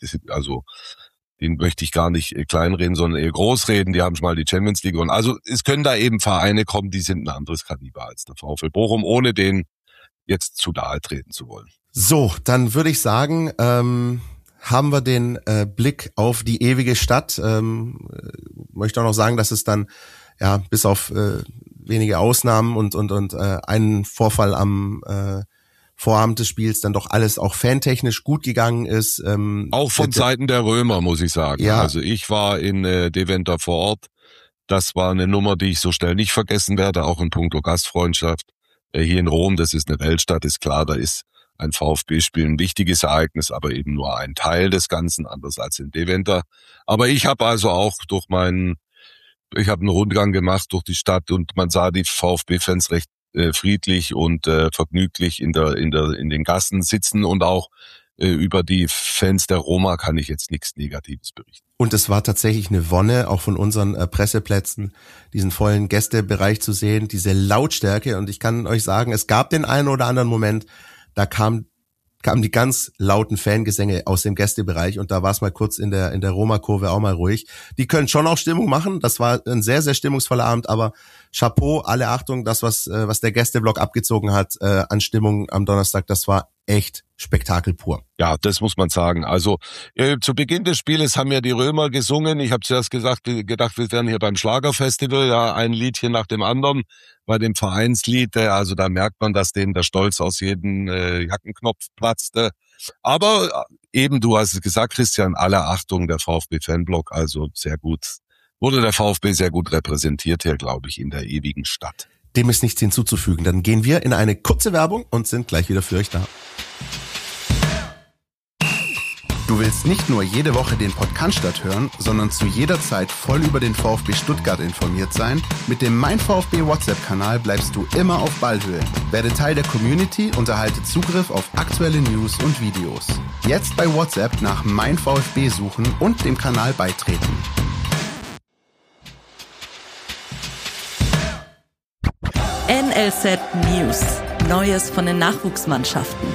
den möchte ich gar nicht kleinreden, sondern eher großreden. Die haben schon mal die Champions League gewonnen. Also es können da eben Vereine kommen, die sind ein anderes Kaliber als der VfL Bochum, ohne denen jetzt zu nahe treten zu wollen. So, dann würde ich sagen, haben wir den Blick auf die ewige Stadt. Möchte auch noch sagen, dass es dann ja bis auf wenige Ausnahmen und einen Vorfall am Vorabend des Spiels dann doch alles auch fantechnisch gut gegangen ist. Auch von Seiten der Römer, muss ich sagen. Ja. Also ich war in Deventer vor Ort. Das war eine Nummer, die ich so schnell nicht vergessen werde, auch in puncto Gastfreundschaft. Hier in Rom, das ist eine Weltstadt, ist klar, da ist ein VfB-Spiel ein wichtiges Ereignis, aber eben nur ein Teil des Ganzen, anders als in Deventer. Aber ich habe also auch ich habe einen Rundgang gemacht durch die Stadt und man sah die VfB-Fans recht friedlich und vergnüglich in den Gassen sitzen und auch über die Fans der Roma kann ich jetzt nichts Negatives berichten. Und es war tatsächlich eine Wonne, auch von unseren Presseplätzen, diesen vollen Gästebereich zu sehen, diese Lautstärke. Und ich kann euch sagen, es gab den einen oder anderen Moment, da kamen die ganz lauten Fangesänge aus dem Gästebereich und da war es mal kurz in der Roma-Kurve auch mal ruhig. Die können schon auch Stimmung machen, das war ein sehr, sehr stimmungsvoller Abend, aber Chapeau, alle Achtung, das, was der Gästeblock abgezogen hat an Stimmung am Donnerstag, das war echt Spektakel pur. Ja, das muss man sagen. Also zu Beginn des Spieles haben ja die Römer gesungen. Ich habe zuerst gedacht, wir wären hier beim Schlagerfestival, ja, ein Liedchen nach dem anderen. Bei dem Vereinslied, also da merkt man, dass denen der Stolz aus jedem Jackenknopf platzte. Aber eben, du hast es gesagt, Christian, alle Achtung, der VfB-Fanblock, also sehr gut. Wurde der VfB sehr gut repräsentiert hier, glaube ich, in der ewigen Stadt. Dem ist nichts hinzuzufügen. Dann gehen wir in eine kurze Werbung und sind gleich wieder für euch da. Du willst nicht nur jede Woche den Podcast hören, sondern zu jeder Zeit voll über den VfB Stuttgart informiert sein? Mit dem Mein VfB WhatsApp-Kanal bleibst du immer auf Ballhöhe. Werde Teil der Community und erhalte Zugriff auf aktuelle News und Videos. Jetzt bei WhatsApp nach Mein VfB suchen und dem Kanal beitreten. NLZ News. Neues von den Nachwuchsmannschaften.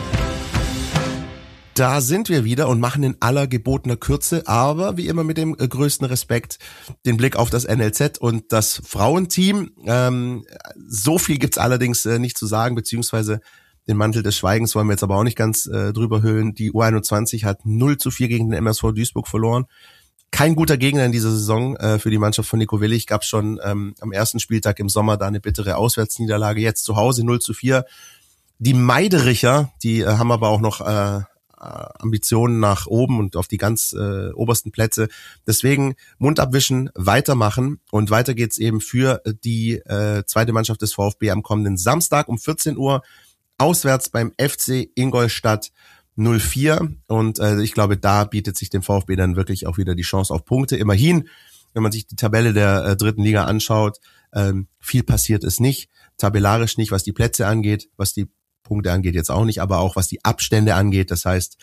Da sind wir wieder und machen in aller gebotener Kürze, aber wie immer mit dem größten Respekt den Blick auf das NLZ und das Frauenteam. So viel gibt's allerdings nicht zu sagen, beziehungsweise den Mantel des Schweigens wollen wir jetzt aber auch nicht ganz drüber hüllen. Die U21 hat 0:4 gegen den MSV Duisburg verloren. Kein guter Gegner in dieser Saison für die Mannschaft von Nico Willig. Gab schon am ersten Spieltag im Sommer da eine bittere Auswärtsniederlage. Jetzt zu Hause 0:4. Die Meidericher, die haben aber auch noch Ambitionen nach oben und auf die ganz obersten Plätze. Deswegen Mund abwischen, weitermachen und weiter geht's eben für die zweite Mannschaft des VfB am kommenden Samstag um 14 Uhr auswärts beim FC Ingolstadt 04 und ich glaube, da bietet sich dem VfB dann wirklich auch wieder die Chance auf Punkte. Immerhin, wenn man sich die Tabelle der dritten Liga anschaut, viel passiert ist nicht, tabellarisch nicht, was die Plätze angeht, was die Punkte angeht jetzt auch nicht, aber auch was die Abstände angeht. Das heißt,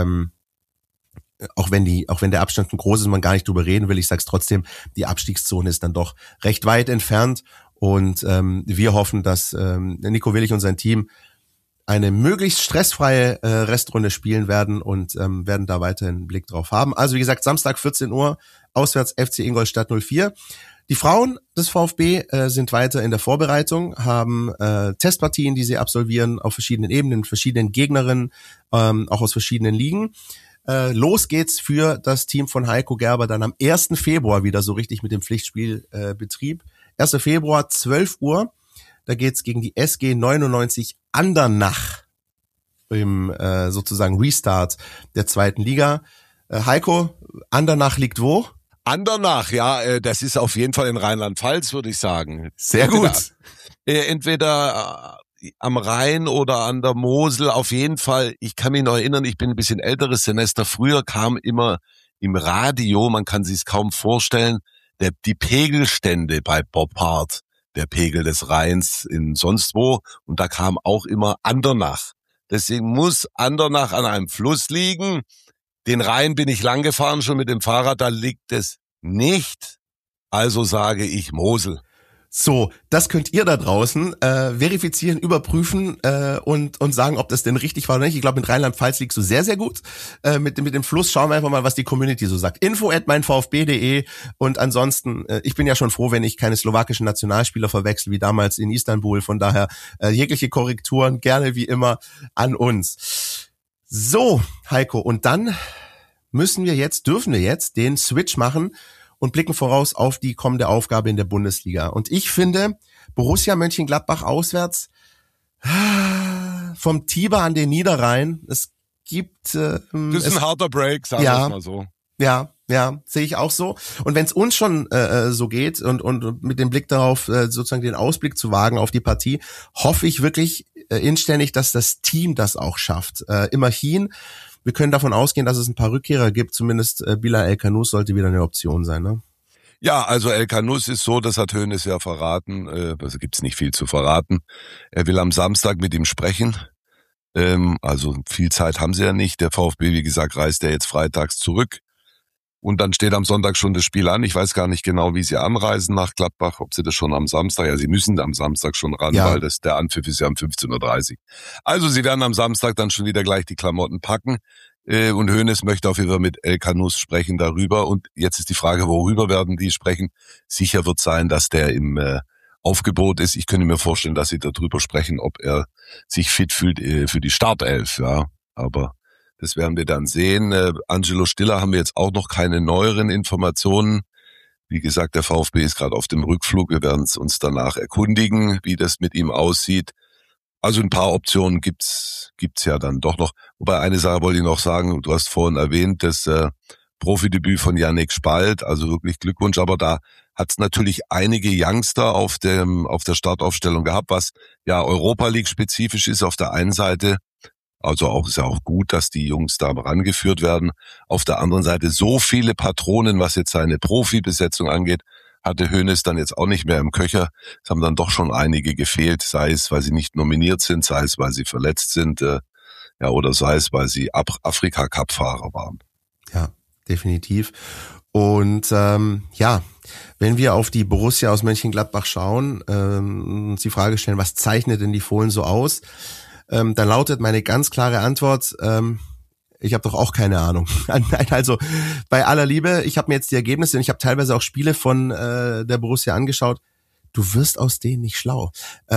auch wenn der Abstand groß ist, man gar nicht drüber reden will, ich sag's trotzdem, die Abstiegszone ist dann doch recht weit entfernt und wir hoffen, dass Nico Willig und sein Team eine möglichst stressfreie Restrunde spielen werden und werden da weiterhin einen Blick drauf haben. Also wie gesagt, Samstag 14 Uhr, auswärts FC Ingolstadt 04. Die Frauen des VfB sind weiter in der Vorbereitung, haben Testpartien, die sie absolvieren auf verschiedenen Ebenen, verschiedenen Gegnerinnen, auch aus verschiedenen Ligen. Los geht's für das Team von Heiko Gerber dann am 1. Februar wieder so richtig mit dem Pflichtspielbetrieb. 1. Februar, 12 Uhr. Da geht's gegen die SG 99 Andernach. im sozusagen Restart der zweiten Liga. Heiko, Andernach liegt wo? Andernach, ja, das ist auf jeden Fall in Rheinland-Pfalz, würde ich sagen. Sehr gut. Entweder am Rhein oder an der Mosel, auf jeden Fall. Ich kann mich noch erinnern, ich bin ein bisschen älteres Semester. Früher kam immer im Radio, man kann sich's kaum vorstellen, die Pegelstände bei Boppard, der Pegel des Rheins in sonst wo. Und da kam auch immer Andernach. Deswegen muss Andernach an einem Fluss liegen. Den Rhein bin ich lang gefahren, schon mit dem Fahrrad, da liegt es nicht. Also sage ich Mosel. So, das könnt ihr da draußen verifizieren, überprüfen und sagen, ob das denn richtig war oder nicht. Ich glaube, in Rheinland-Pfalz liegst du sehr, sehr gut. Mit dem Fluss schauen wir einfach mal, was die Community so sagt. info@meinvfb.de und ansonsten, ich bin ja schon froh, wenn ich keine slowakischen Nationalspieler verwechsel, wie damals in Istanbul. Von daher jegliche Korrekturen gerne wie immer an uns. So, Heiko, und dann dürfen wir jetzt den Switch machen und blicken voraus auf die kommende Aufgabe in der Bundesliga. Und ich finde, Borussia Mönchengladbach auswärts vom Tiber an den Niederrhein, es gibt... das ist ein harter Break, sagen wir es mal so. Ja, sehe ich auch so. Und wenn es uns schon so geht und mit dem Blick darauf, sozusagen den Ausblick zu wagen auf die Partie, hoffe ich wirklich inständig, dass das Team das auch schafft. Immerhin, wir können davon ausgehen, dass es ein paar Rückkehrer gibt, zumindest Bilal El-Khanous sollte wieder eine Option sein, ne? Ja, also El-Khanous ist so, das hat Hoeneß ja verraten, also gibt's nicht viel zu verraten. Er will am Samstag mit ihm sprechen. Also viel Zeit haben sie ja nicht. Der VfB, wie gesagt, reist ja jetzt freitags zurück. Und dann steht am Sonntag schon das Spiel an. Ich weiß gar nicht genau, wie sie anreisen nach Gladbach, ob sie das schon am Samstag, ja, sie müssen am Samstag schon ran, weil der Anpfiff ist ja um 15:30 Uhr. Also sie werden am Samstag dann schon wieder gleich die Klamotten packen. Und Hoeneß möchte auf jeden Fall mit El-Khanous sprechen darüber. Und jetzt ist die Frage, worüber werden die sprechen? Sicher wird sein, dass der im Aufgebot ist. Ich könnte mir vorstellen, dass sie darüber sprechen, ob er sich fit fühlt für die Startelf, ja. Aber das werden wir dann sehen. Angelo Stiller haben wir jetzt auch noch keine neueren Informationen. Wie gesagt, der VfB ist gerade auf dem Rückflug. Wir werden uns danach erkundigen, wie das mit ihm aussieht. Also ein paar Optionen gibt's ja dann doch noch. Wobei eine Sache wollte ich noch sagen. Du hast vorhin erwähnt, das Profidebüt von Yannick Spalt. Also wirklich Glückwunsch. Aber da hat's natürlich einige Youngster auf der Startaufstellung gehabt, was ja Europa League spezifisch ist auf der einen Seite. Also ist ja auch gut, dass die Jungs da rangeführt werden. Auf der anderen Seite so viele Patronen, was jetzt seine Profibesetzung angeht, hatte Hoeneß dann jetzt auch nicht mehr im Köcher. Es haben dann doch schon einige gefehlt, sei es, weil sie nicht nominiert sind, sei es, weil sie verletzt sind, oder sei es, weil sie Afrika-Cup-Fahrer waren. Ja, definitiv. Und wenn wir auf die Borussia aus Mönchengladbach schauen, uns die Frage stellen, was zeichnet denn die Fohlen so aus? Dann lautet meine ganz klare Antwort, ich habe doch auch keine Ahnung. Also bei aller Liebe, ich habe mir jetzt die Ergebnisse und ich habe teilweise auch Spiele von der Borussia angeschaut. Du wirst aus denen nicht schlau.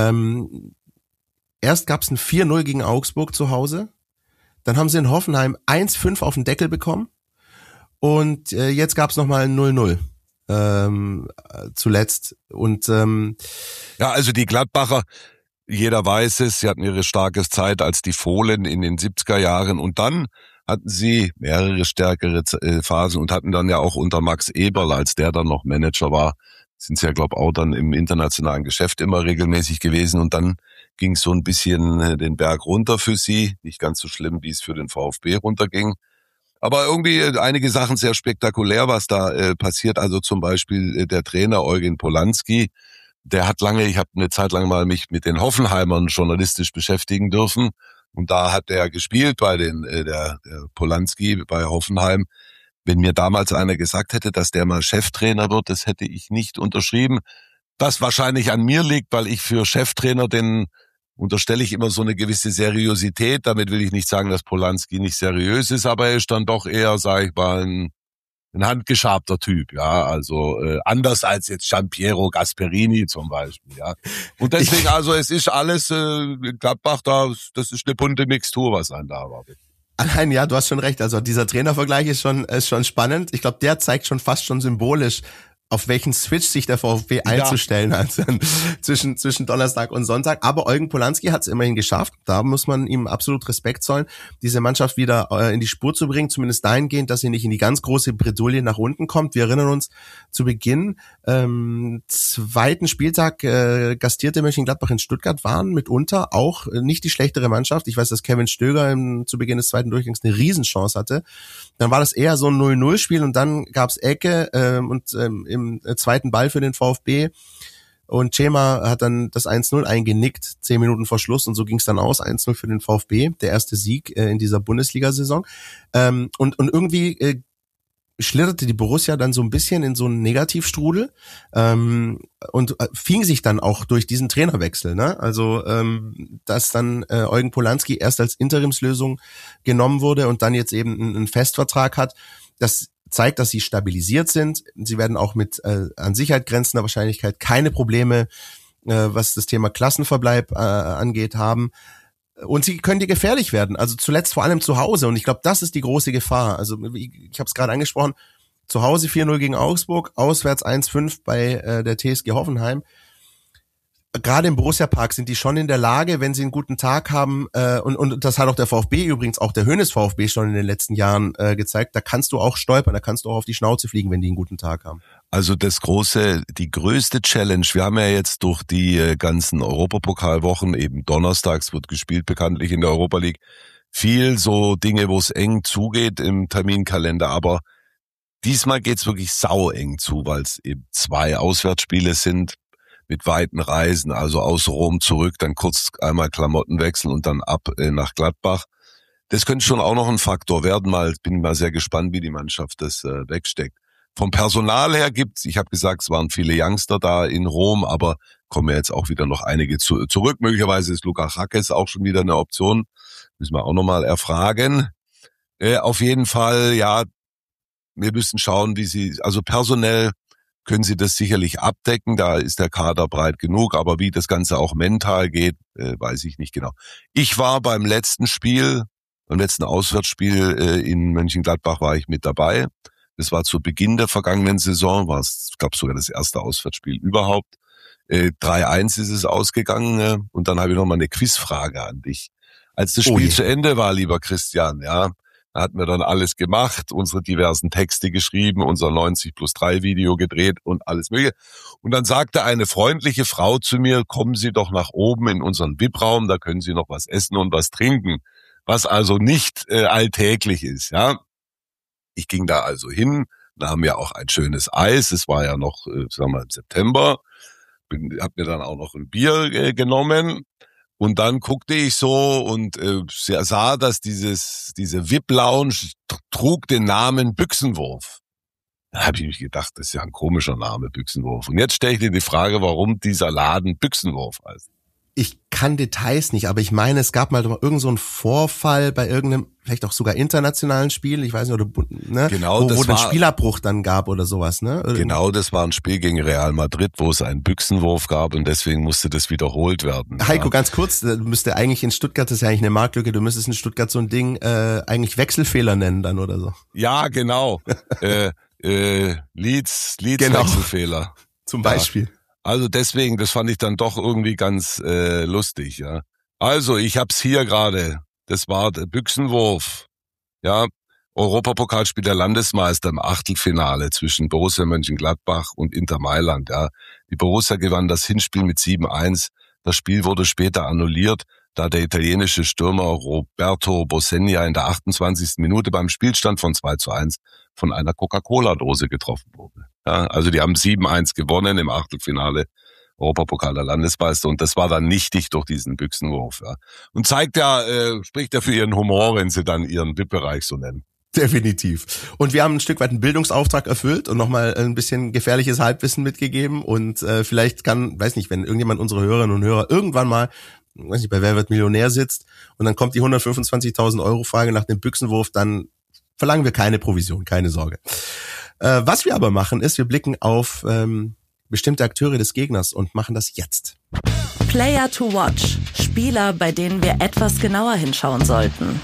Erst gab es ein 4-0 gegen Augsburg zu Hause. Dann haben sie in Hoffenheim 1-5 auf den Deckel bekommen. Und jetzt gab es nochmal ein 0-0 zuletzt. Und also die Gladbacher, jeder weiß es, sie hatten ihre starke Zeit als die Fohlen in den 70er Jahren und dann hatten sie mehrere stärkere Phasen und hatten dann ja auch unter Max Eberl, als der dann noch Manager war, sind sie ja, glaube ich, auch dann im internationalen Geschäft immer regelmäßig gewesen und dann ging es so ein bisschen den Berg runter für sie, nicht ganz so schlimm, wie es für den VfB runterging. Aber irgendwie einige Sachen sehr spektakulär, was da passiert, also zum Beispiel der Trainer Eugen Polanski, der hat ich habe eine Zeit lang mal mich mit den Hoffenheimern journalistisch beschäftigen dürfen und da hat er gespielt bei der Polanski bei Hoffenheim. Wenn mir damals einer gesagt hätte, dass der mal Cheftrainer wird, das hätte ich nicht unterschrieben. Das wahrscheinlich an mir liegt, weil ich für Cheftrainer unterstelle ich immer so eine gewisse Seriosität. Damit will ich nicht sagen, dass Polanski nicht seriös ist, aber er ist dann doch eher, sage ich mal, ein handgeschabter Typ, ja, also anders als jetzt Gianpiero Gasperini zum Beispiel, ja. Und deswegen, also es ist alles Gladbach das ist eine bunte Mixtur, was einen da erwartet. Nein, ja, du hast schon recht. Also dieser Trainervergleich ist schon spannend. Ich glaube, der zeigt schon fast schon symbolisch, auf welchen Switch sich der VfB einzustellen hat zwischen Donnerstag und Sonntag. Aber Eugen Polanski hat es immerhin geschafft. Da muss man ihm absolut Respekt zollen, diese Mannschaft wieder in die Spur zu bringen, zumindest dahingehend, dass sie nicht in die ganz große Bredouille nach unten kommt. Wir erinnern uns, zu Beginn zweiten Spieltag gastierte Mönchengladbach in Stuttgart, waren mitunter auch nicht die schlechtere Mannschaft. Ich weiß, dass Kevin Stöger zu Beginn des zweiten Durchgangs eine Riesenchance hatte. Dann war das eher so ein 0-0-Spiel und dann gab's Ecke und im zweiten Ball für den VfB und Cema hat dann das 1-0 eingenickt, 10 Minuten vor Schluss, und so ging's dann aus, 1-0 für den VfB, der erste Sieg in dieser Bundesliga-Saison. Und irgendwie schlitterte die Borussia dann so ein bisschen in so einen Negativstrudel und fing sich dann auch durch diesen Trainerwechsel, ne? Also dass dann Eugen Polanski erst als Interimslösung genommen wurde und dann jetzt eben einen Festvertrag hat, das zeigt, dass sie stabilisiert sind. Sie werden auch mit an Sicherheit grenzender Wahrscheinlichkeit keine Probleme, was das Thema Klassenverbleib angeht, haben. Und sie können dir gefährlich werden, also zuletzt vor allem zu Hause. Und ich glaube, das ist die große Gefahr. Also ich habe es gerade angesprochen, zu Hause 4-0 gegen Augsburg, auswärts 1-5 bei der TSG Hoffenheim. Gerade im Borussia-Park sind die schon in der Lage, wenn sie einen guten Tag haben, und das hat auch der VfB übrigens, auch der Hoeneß VfB schon in den letzten Jahren gezeigt, da kannst du auch stolpern, da kannst du auch auf die Schnauze fliegen, wenn die einen guten Tag haben. Also die größte Challenge, wir haben ja jetzt durch die ganzen Europapokalwochen, eben donnerstags wird gespielt, bekanntlich in der Europa League, viel so Dinge, wo es eng zugeht im Terminkalender, aber diesmal geht's wirklich saueng zu, weil es eben 2 Auswärtsspiele sind, mit weiten Reisen, also aus Rom zurück, dann kurz einmal Klamotten wechseln und dann ab nach Gladbach. Das könnte schon auch noch ein Faktor werden, bin mal sehr gespannt, wie die Mannschaft das wegsteckt. Vom Personal her ich habe gesagt, es waren viele Youngster da in Rom, aber kommen ja jetzt auch wieder noch einige zurück. Möglicherweise ist Luka Hackes auch schon wieder eine Option. Müssen wir auch nochmal erfragen. Auf jeden Fall, ja, wir müssen schauen, also personell können sie das sicherlich abdecken, da ist der Kader breit genug, aber wie das Ganze auch mental geht, weiß ich nicht genau. Ich war beim letzten Auswärtsspiel in Mönchengladbach war ich mit dabei. Das war zu Beginn der vergangenen Saison, ich glaube sogar das erste Auswärtsspiel überhaupt. 3-1 ist es ausgegangen und dann habe ich noch mal eine Quizfrage an dich. Als das Spiel zu Ende war, lieber Christian, ja, da hatten wir dann alles gemacht, unsere diversen Texte geschrieben, unser 90+3 Video gedreht und alles mögliche. Und dann sagte eine freundliche Frau zu mir, kommen Sie doch nach oben in unseren VIP-Raum, da können Sie noch was essen und was trinken. Was also nicht alltäglich ist, ja. Ich ging da also hin, nahm ja auch ein schönes Eis, es war ja noch, sagen wir im September, hab mir dann auch noch ein Bier genommen. Und dann guckte ich so und sah, dass diese VIP-Lounge trug den Namen Büchsenwurf. Da habe ich mich gedacht, das ist ja ein komischer Name, Büchsenwurf. Und jetzt stelle ich dir die Frage, warum dieser Laden Büchsenwurf heißt. Ich kann Details nicht, aber ich meine, es gab mal irgend so einen Vorfall bei irgendeinem, vielleicht auch sogar internationalen Spiel, ich weiß nicht, oder ne, genau, wo den Spielabbruch dann gab oder sowas, ne? Genau, das war ein Spiel gegen Real Madrid, wo es einen Büchsenwurf gab und deswegen musste das wiederholt werden. Heiko, ganz kurz, du müsste eigentlich in Stuttgart, das ist ja eigentlich eine Marktlücke, du müsstest in Stuttgart so ein Ding eigentlich Wechselfehler nennen dann oder so. Ja, genau. Leeds genau. Wechselfehler. Zum Beispiel. Ja. Also deswegen, das fand ich dann doch irgendwie ganz lustig, ja. Also, ich hab's hier gerade. Das war der Büchsenwurf. Ja, Europapokalspiel der Landesmeister im Achtelfinale zwischen Borussia Mönchengladbach und Inter Mailand, ja. Die Borussia gewann das Hinspiel mit 7-1. Das Spiel wurde später annulliert, da der italienische Stürmer Roberto Bosegna in der 28. Minute beim Spielstand von 2-1 von einer Coca-Cola-Dose getroffen wurde. Ja, also die haben 7-1 gewonnen im Achtelfinale Europapokal der Landesmeister und das war dann nichtig durch diesen Büchsenwurf. Ja. Und spricht ja für ihren Humor, wenn sie dann ihren VIP-Bereich so nennen. Definitiv. Und wir haben ein Stück weit einen Bildungsauftrag erfüllt und nochmal ein bisschen gefährliches Halbwissen mitgegeben und vielleicht weiß nicht, wenn irgendjemand unsere Hörerinnen und Hörer irgendwann mal, weiß nicht, bei Wer wird Millionär sitzt und dann kommt die 125.000 € Frage nach dem Büchsenwurf, dann verlangen wir keine Provision, keine Sorge. Was wir aber machen ist, wir blicken auf bestimmte Akteure des Gegners und machen das jetzt. Player to watch. Spieler, bei denen wir etwas genauer hinschauen sollten.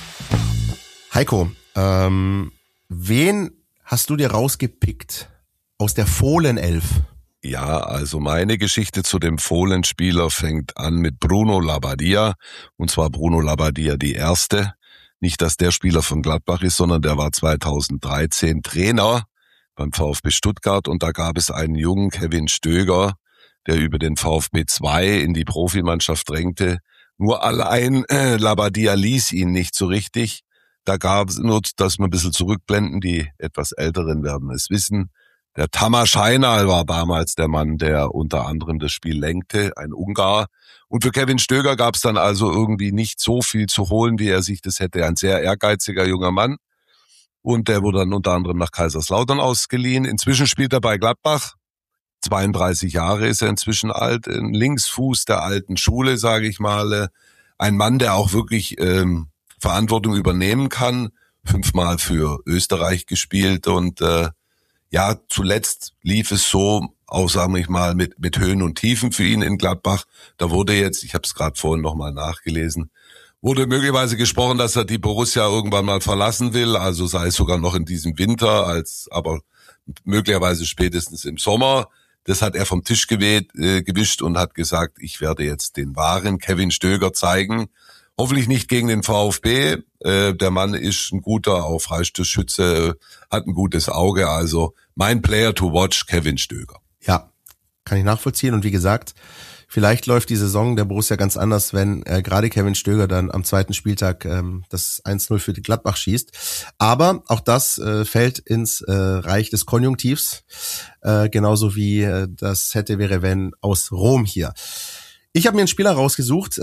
Heiko, wen hast du dir rausgepickt aus der Fohlenelf. Ja, also meine Geschichte zu dem Fohlenspieler fängt an mit Bruno Labbadia, und zwar Bruno Labbadia die Erste. Nicht, dass der Spieler von Gladbach ist, sondern der war 2013 Trainer beim VfB Stuttgart, und da gab es einen jungen Kevin Stöger, der über den VfB 2 in die Profimannschaft drängte. Nur allein Labbadia ließ ihn nicht so richtig. Da gab es nur, dass wir ein bisschen zurückblenden, die etwas Älteren werden es wissen. Der Tamas Scheinal war damals der Mann, der unter anderem das Spiel lenkte, ein Ungar. Und für Kevin Stöger gab es dann also irgendwie nicht so viel zu holen, wie er sich das hätte. Ein sehr ehrgeiziger junger Mann. Und der wurde dann unter anderem nach Kaiserslautern ausgeliehen. Inzwischen spielt er bei Gladbach. 32 Jahre ist er inzwischen alt. Ein Linksfuß der alten Schule, sage ich mal. Ein Mann, der auch wirklich Verantwortung übernehmen kann. 5-mal für Österreich gespielt und ja, zuletzt lief es so, auch sagen wir mal, mit Höhen und Tiefen für ihn in Gladbach. Da wurde jetzt, ich habe es gerade vorhin nochmal nachgelesen, wurde möglicherweise gesprochen, dass er die Borussia irgendwann mal verlassen will, also sei es sogar noch in diesem Winter, aber möglicherweise spätestens im Sommer. Das hat er vom Tisch gewischt und hat gesagt, ich werde jetzt den wahren Kevin Stöger zeigen. Hoffentlich nicht gegen den VfB. Der Mann ist ein guter, auch Freistoßschütze, hat ein gutes Auge. Also mein Player to watch, Kevin Stöger. Ja, kann ich nachvollziehen. Und wie gesagt, vielleicht läuft die Saison der Borussia ganz anders, wenn gerade Kevin Stöger dann am zweiten Spieltag das 1-0 für die Gladbach schießt. Aber auch das fällt ins Reich des Konjunktivs, genauso wie das hätte, wäre, wenn aus Rom hier. Ich habe mir einen Spieler rausgesucht,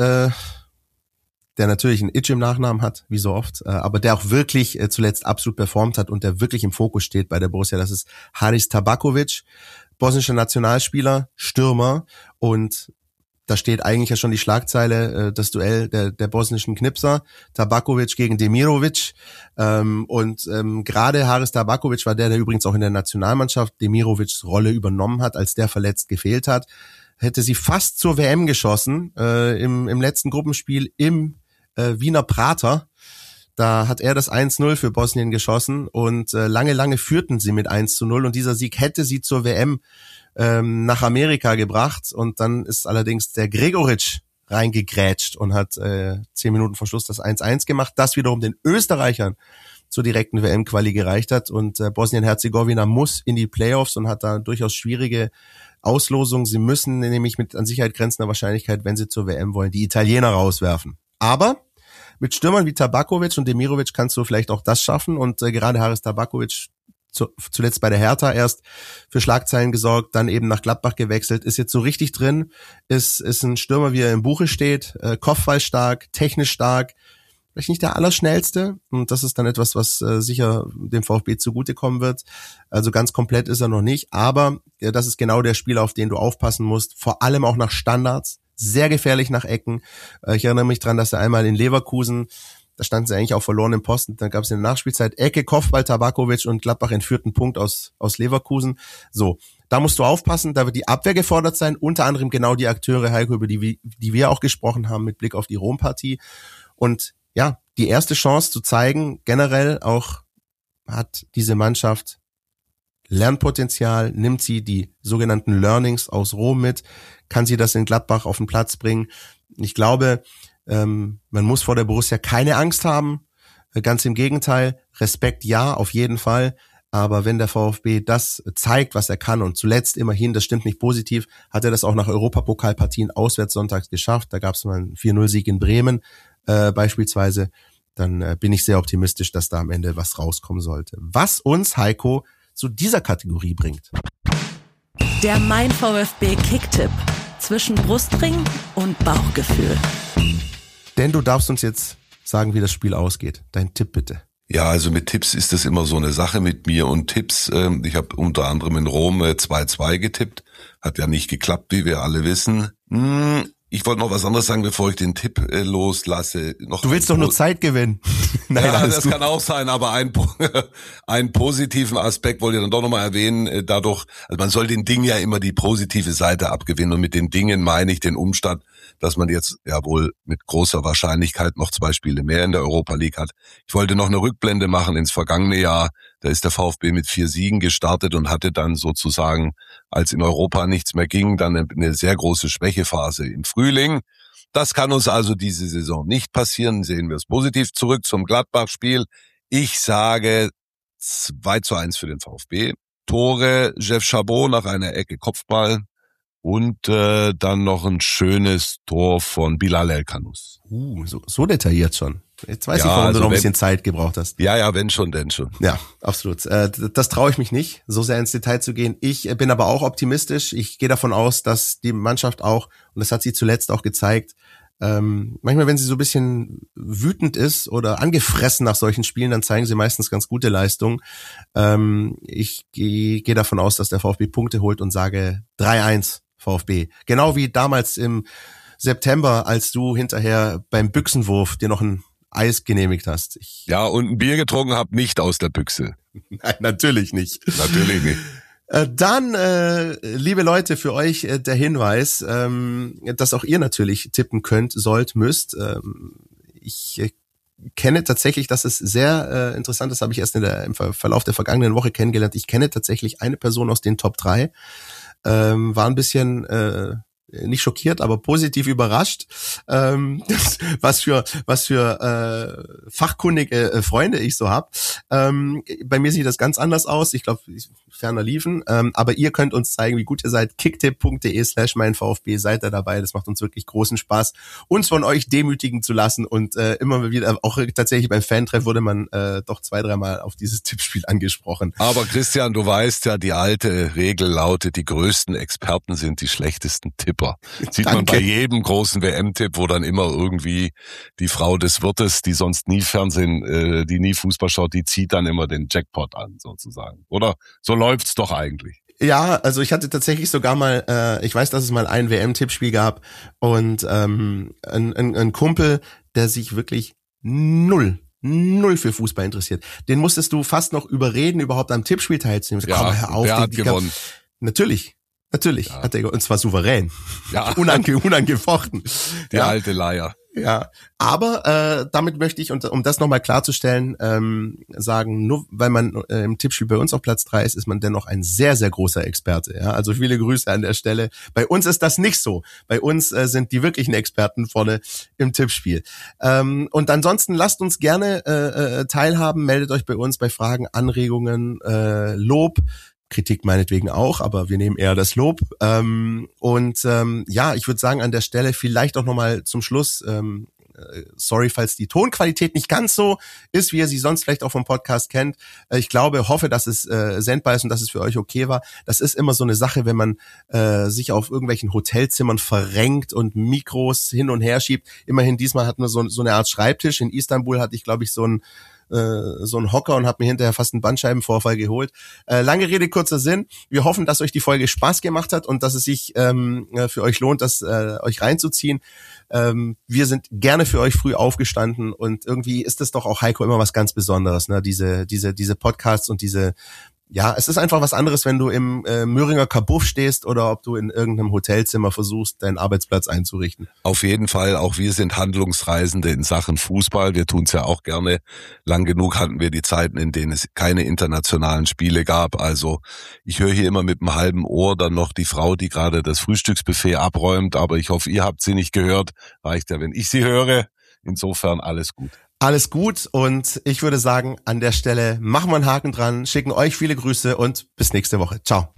der natürlich einen Itch im Nachnamen hat, wie so oft, aber der auch wirklich zuletzt absolut performt hat und der wirklich im Fokus steht bei der Borussia. Das ist Haris Tabaković, bosnischer Nationalspieler, Stürmer, und da steht eigentlich ja schon die Schlagzeile, das Duell der bosnischen Knipser, Tabaković gegen Demirovic, und gerade Haris Tabaković war der übrigens auch in der Nationalmannschaft Demirovics Rolle übernommen hat, als der verletzt gefehlt hat. Hätte sie fast zur WM geschossen, im letzten Gruppenspiel im Wiener Prater. Da hat er das 1-0 für Bosnien geschossen und lange führten sie mit 1-0 und dieser Sieg hätte sie zur WM nach Amerika gebracht und dann ist allerdings der Gregoritsch reingegrätscht und hat 10 Minuten vor Schluss das 1-1 gemacht, das wiederum den Österreichern zur direkten WM-Quali gereicht hat und Bosnien-Herzegowina muss in die Playoffs und hat da durchaus schwierige Auslosungen. Sie müssen nämlich mit an Sicherheit grenzender Wahrscheinlichkeit, wenn sie zur WM wollen, die Italiener rauswerfen. Aber mit Stürmern wie Tabaković und Demirovic kannst du vielleicht auch das schaffen und gerade Haris Tabaković zuletzt bei der Hertha erst für Schlagzeilen gesorgt, dann eben nach Gladbach gewechselt, ist jetzt so richtig drin, ist ein Stürmer, wie er im Buche steht, kopfballstark, technisch stark, vielleicht nicht der Allerschnellste und das ist dann etwas, was sicher dem VfB zugutekommen wird. Also ganz komplett ist er noch nicht, aber das ist genau der Spieler, auf den du aufpassen musst, vor allem auch nach Standards, sehr gefährlich nach Ecken. Ich erinnere mich dran, dass er einmal in Leverkusen, da standen sie eigentlich auf verlorenem Posten, dann gab es in der Nachspielzeit Ecke, Kopfball, Tabaković und Gladbach entführt einen Punkt aus Leverkusen. So, da musst du aufpassen, da wird die Abwehr gefordert sein, unter anderem genau die Akteure, Heiko, über die wir auch gesprochen haben mit Blick auf die Rom-Partie. Und ja, die erste Chance zu zeigen, generell auch hat diese Mannschaft Lernpotenzial, nimmt sie die sogenannten Learnings aus Rom mit, kann sie das in Gladbach auf den Platz bringen. Ich glaube, man muss vor der Borussia keine Angst haben, ganz im Gegenteil, Respekt ja, auf jeden Fall, aber wenn der VfB das zeigt, was er kann und zuletzt immerhin, das stimmt nicht positiv, hat er das auch nach Europapokalpartien auswärts sonntags geschafft, da gab es mal einen 4-0-Sieg in Bremen beispielsweise, dann bin ich sehr optimistisch, dass da am Ende was rauskommen sollte. Was uns, Heiko, zu dieser Kategorie bringt. Der Mein VfB Kicktipp zwischen Brustring und Bauchgefühl. Denn du darfst uns jetzt sagen, wie das Spiel ausgeht. Dein Tipp bitte. Ja, also mit Tipps ist das immer so eine Sache mit mir und Tipps. Ich habe unter anderem in Rom 2-2 getippt. Hat ja nicht geklappt, wie wir alle wissen. Ich wollte noch was anderes sagen, bevor ich den Tipp loslasse. Du willst doch nur Zeit gewinnen. Nein, ja, das kann auch sein, aber einen positiven Aspekt wollte ich dann doch nochmal erwähnen. Dadurch, also man soll den Dingen ja immer die positive Seite abgewinnen und mit den Dingen meine ich den Umstand, dass man jetzt ja wohl mit großer Wahrscheinlichkeit noch 2 Spiele mehr in der Europa League hat. Ich wollte noch eine Rückblende machen ins vergangene Jahr. Da ist der VfB mit 4 Siegen gestartet und hatte dann sozusagen, als in Europa nichts mehr ging, dann eine sehr große Schwächephase im Frühling. Das kann uns also diese Saison nicht passieren. Sehen wir es positiv. Zurück zum Gladbach-Spiel. Ich sage 2:1 für den VfB. Tore, Jeff Chabot nach einer Ecke Kopfball und dann noch ein schönes Tor von Bilal El-Kanous. So detailliert schon. Jetzt weiß ich, warum du noch ein bisschen Zeit gebraucht hast. Ja, wenn schon, denn schon. Ja, absolut. Das traue ich mich nicht, so sehr ins Detail zu gehen. Ich bin aber auch optimistisch. Ich gehe davon aus, dass die Mannschaft auch, und das hat sie zuletzt auch gezeigt, manchmal, wenn sie so ein bisschen wütend ist oder angefressen nach solchen Spielen, dann zeigen sie meistens ganz gute Leistungen. Ich gehe davon aus, dass der VfB Punkte holt und sage 3:1 VfB. Genau wie damals im September, als du hinterher beim Büchsenwurf dir noch ein Eis genehmigt hast. Und ein Bier getrunken habe, nicht aus der Büchse. Nein, natürlich nicht. Natürlich nicht. Dann, liebe Leute, für euch der Hinweis, dass auch ihr natürlich tippen könnt, müsst. Ich kenne tatsächlich, das ist sehr interessant, das habe ich erst im Verlauf der vergangenen Woche kennengelernt. Ich kenne tatsächlich eine Person aus den Top 3, war ein bisschen nicht schockiert, aber positiv überrascht, was für fachkundige Freunde ich so habe. Bei mir sieht das ganz anders aus. Ich glaube, ferner liefen. Aber ihr könnt uns zeigen, wie gut ihr seid. kicktipp.de/meinVfB seid ihr dabei. Das macht uns wirklich großen Spaß, uns von euch demütigen zu lassen. Und immer wieder, auch tatsächlich beim Fantreff wurde man doch 2-3 Mal auf dieses Tippspiel angesprochen. Aber Christian, du weißt ja, die alte Regel lautet, die größten Experten sind die schlechtesten Tipper. Sieht man bei jedem großen WM-Tipp, wo dann immer irgendwie die Frau des Wirtes, die sonst nie Fernsehen, die nie Fußball schaut, die zieht dann immer den Jackpot an, sozusagen. Oder so läuft's doch eigentlich. Ja, also ich hatte tatsächlich sogar mal, ich weiß, dass es mal ein WM-Tippspiel gab und ein Kumpel, der sich wirklich null für Fußball interessiert. Den musstest du fast noch überreden, überhaupt am Tippspiel teilzunehmen. Ja, komm, hör auf, der hat gewonnen. Natürlich, ja. Hat er, und zwar souverän. Ja. Unangefochten. Der alte Leier. Ja, aber damit möchte ich, um das nochmal klarzustellen, sagen, nur weil man im Tippspiel bei uns auf Platz 3 ist man dennoch ein sehr, sehr großer Experte. Ja, also viele Grüße an der Stelle. Bei uns ist das nicht so. Bei uns sind die wirklichen Experten vorne im Tippspiel. Und ansonsten lasst uns gerne teilhaben, meldet euch bei uns bei Fragen, Anregungen, Lob, Kritik meinetwegen auch, aber wir nehmen eher das Lob. Ich würde sagen, an der Stelle vielleicht auch nochmal zum Schluss, sorry, falls die Tonqualität nicht ganz so ist, wie ihr sie sonst vielleicht auch vom Podcast kennt. Ich hoffe, dass es sendbar ist und dass es für euch okay war. Das ist immer so eine Sache, wenn man sich auf irgendwelchen Hotelzimmern verrenkt und Mikros hin und her schiebt. Immerhin diesmal hatten wir so eine Art Schreibtisch. In Istanbul hatte ich, glaube ich, so ein Hocker und habe mir hinterher fast einen Bandscheibenvorfall geholt. Lange Rede, kurzer Sinn. Wir hoffen, dass euch die Folge Spaß gemacht hat und dass es sich für euch lohnt, das euch reinzuziehen. Wir sind gerne für euch früh aufgestanden und irgendwie ist das doch auch, Heiko, immer was ganz Besonderes, ne? Diese Podcasts und es ist einfach was anderes, wenn du im Möhringer Kabuff stehst oder ob du in irgendeinem Hotelzimmer versuchst, deinen Arbeitsplatz einzurichten. Auf jeden Fall, auch wir sind Handlungsreisende in Sachen Fußball. Wir tun es ja auch gerne. Lang genug hatten wir die Zeiten, in denen es keine internationalen Spiele gab. Also ich höre hier immer mit einem halben Ohr dann noch die Frau, die gerade das Frühstücksbuffet abräumt. Aber ich hoffe, ihr habt sie nicht gehört. Reicht ja, wenn ich sie höre. Insofern alles gut. Alles gut und ich würde sagen, an der Stelle machen wir einen Haken dran, schicken euch viele Grüße und bis nächste Woche. Ciao.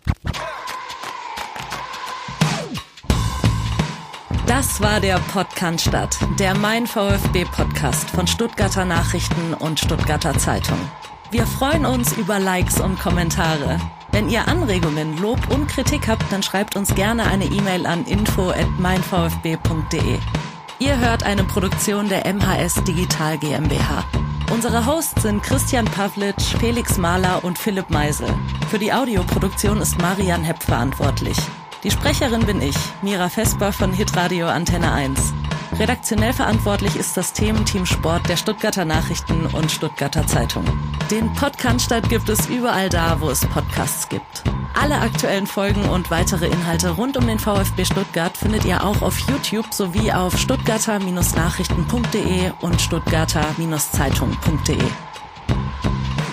Das war der Podcast, der Mein VfB Podcast von Stuttgarter Nachrichten und Stuttgarter Zeitung. Wir freuen uns über Likes und Kommentare. Wenn ihr Anregungen, Lob und Kritik habt, dann schreibt uns gerne eine E-Mail an info@meinvfb.de. Ihr hört eine Produktion der MHS Digital GmbH. Unsere Hosts sind Christian Pavlic, Felix Mahler und Philipp Meisel. Für die Audioproduktion ist Marian Hepp verantwortlich. Die Sprecherin bin ich, Mira Vesper von Hitradio Antenne 1. Redaktionell verantwortlich ist das Thementeam Sport der Stuttgarter Nachrichten und Stuttgarter Zeitung. Den Podcast gibt es überall da, wo es Podcasts gibt. Alle aktuellen Folgen und weitere Inhalte rund um den VfB Stuttgart findet ihr auch auf YouTube sowie auf stuttgarter-nachrichten.de und stuttgarter-zeitung.de.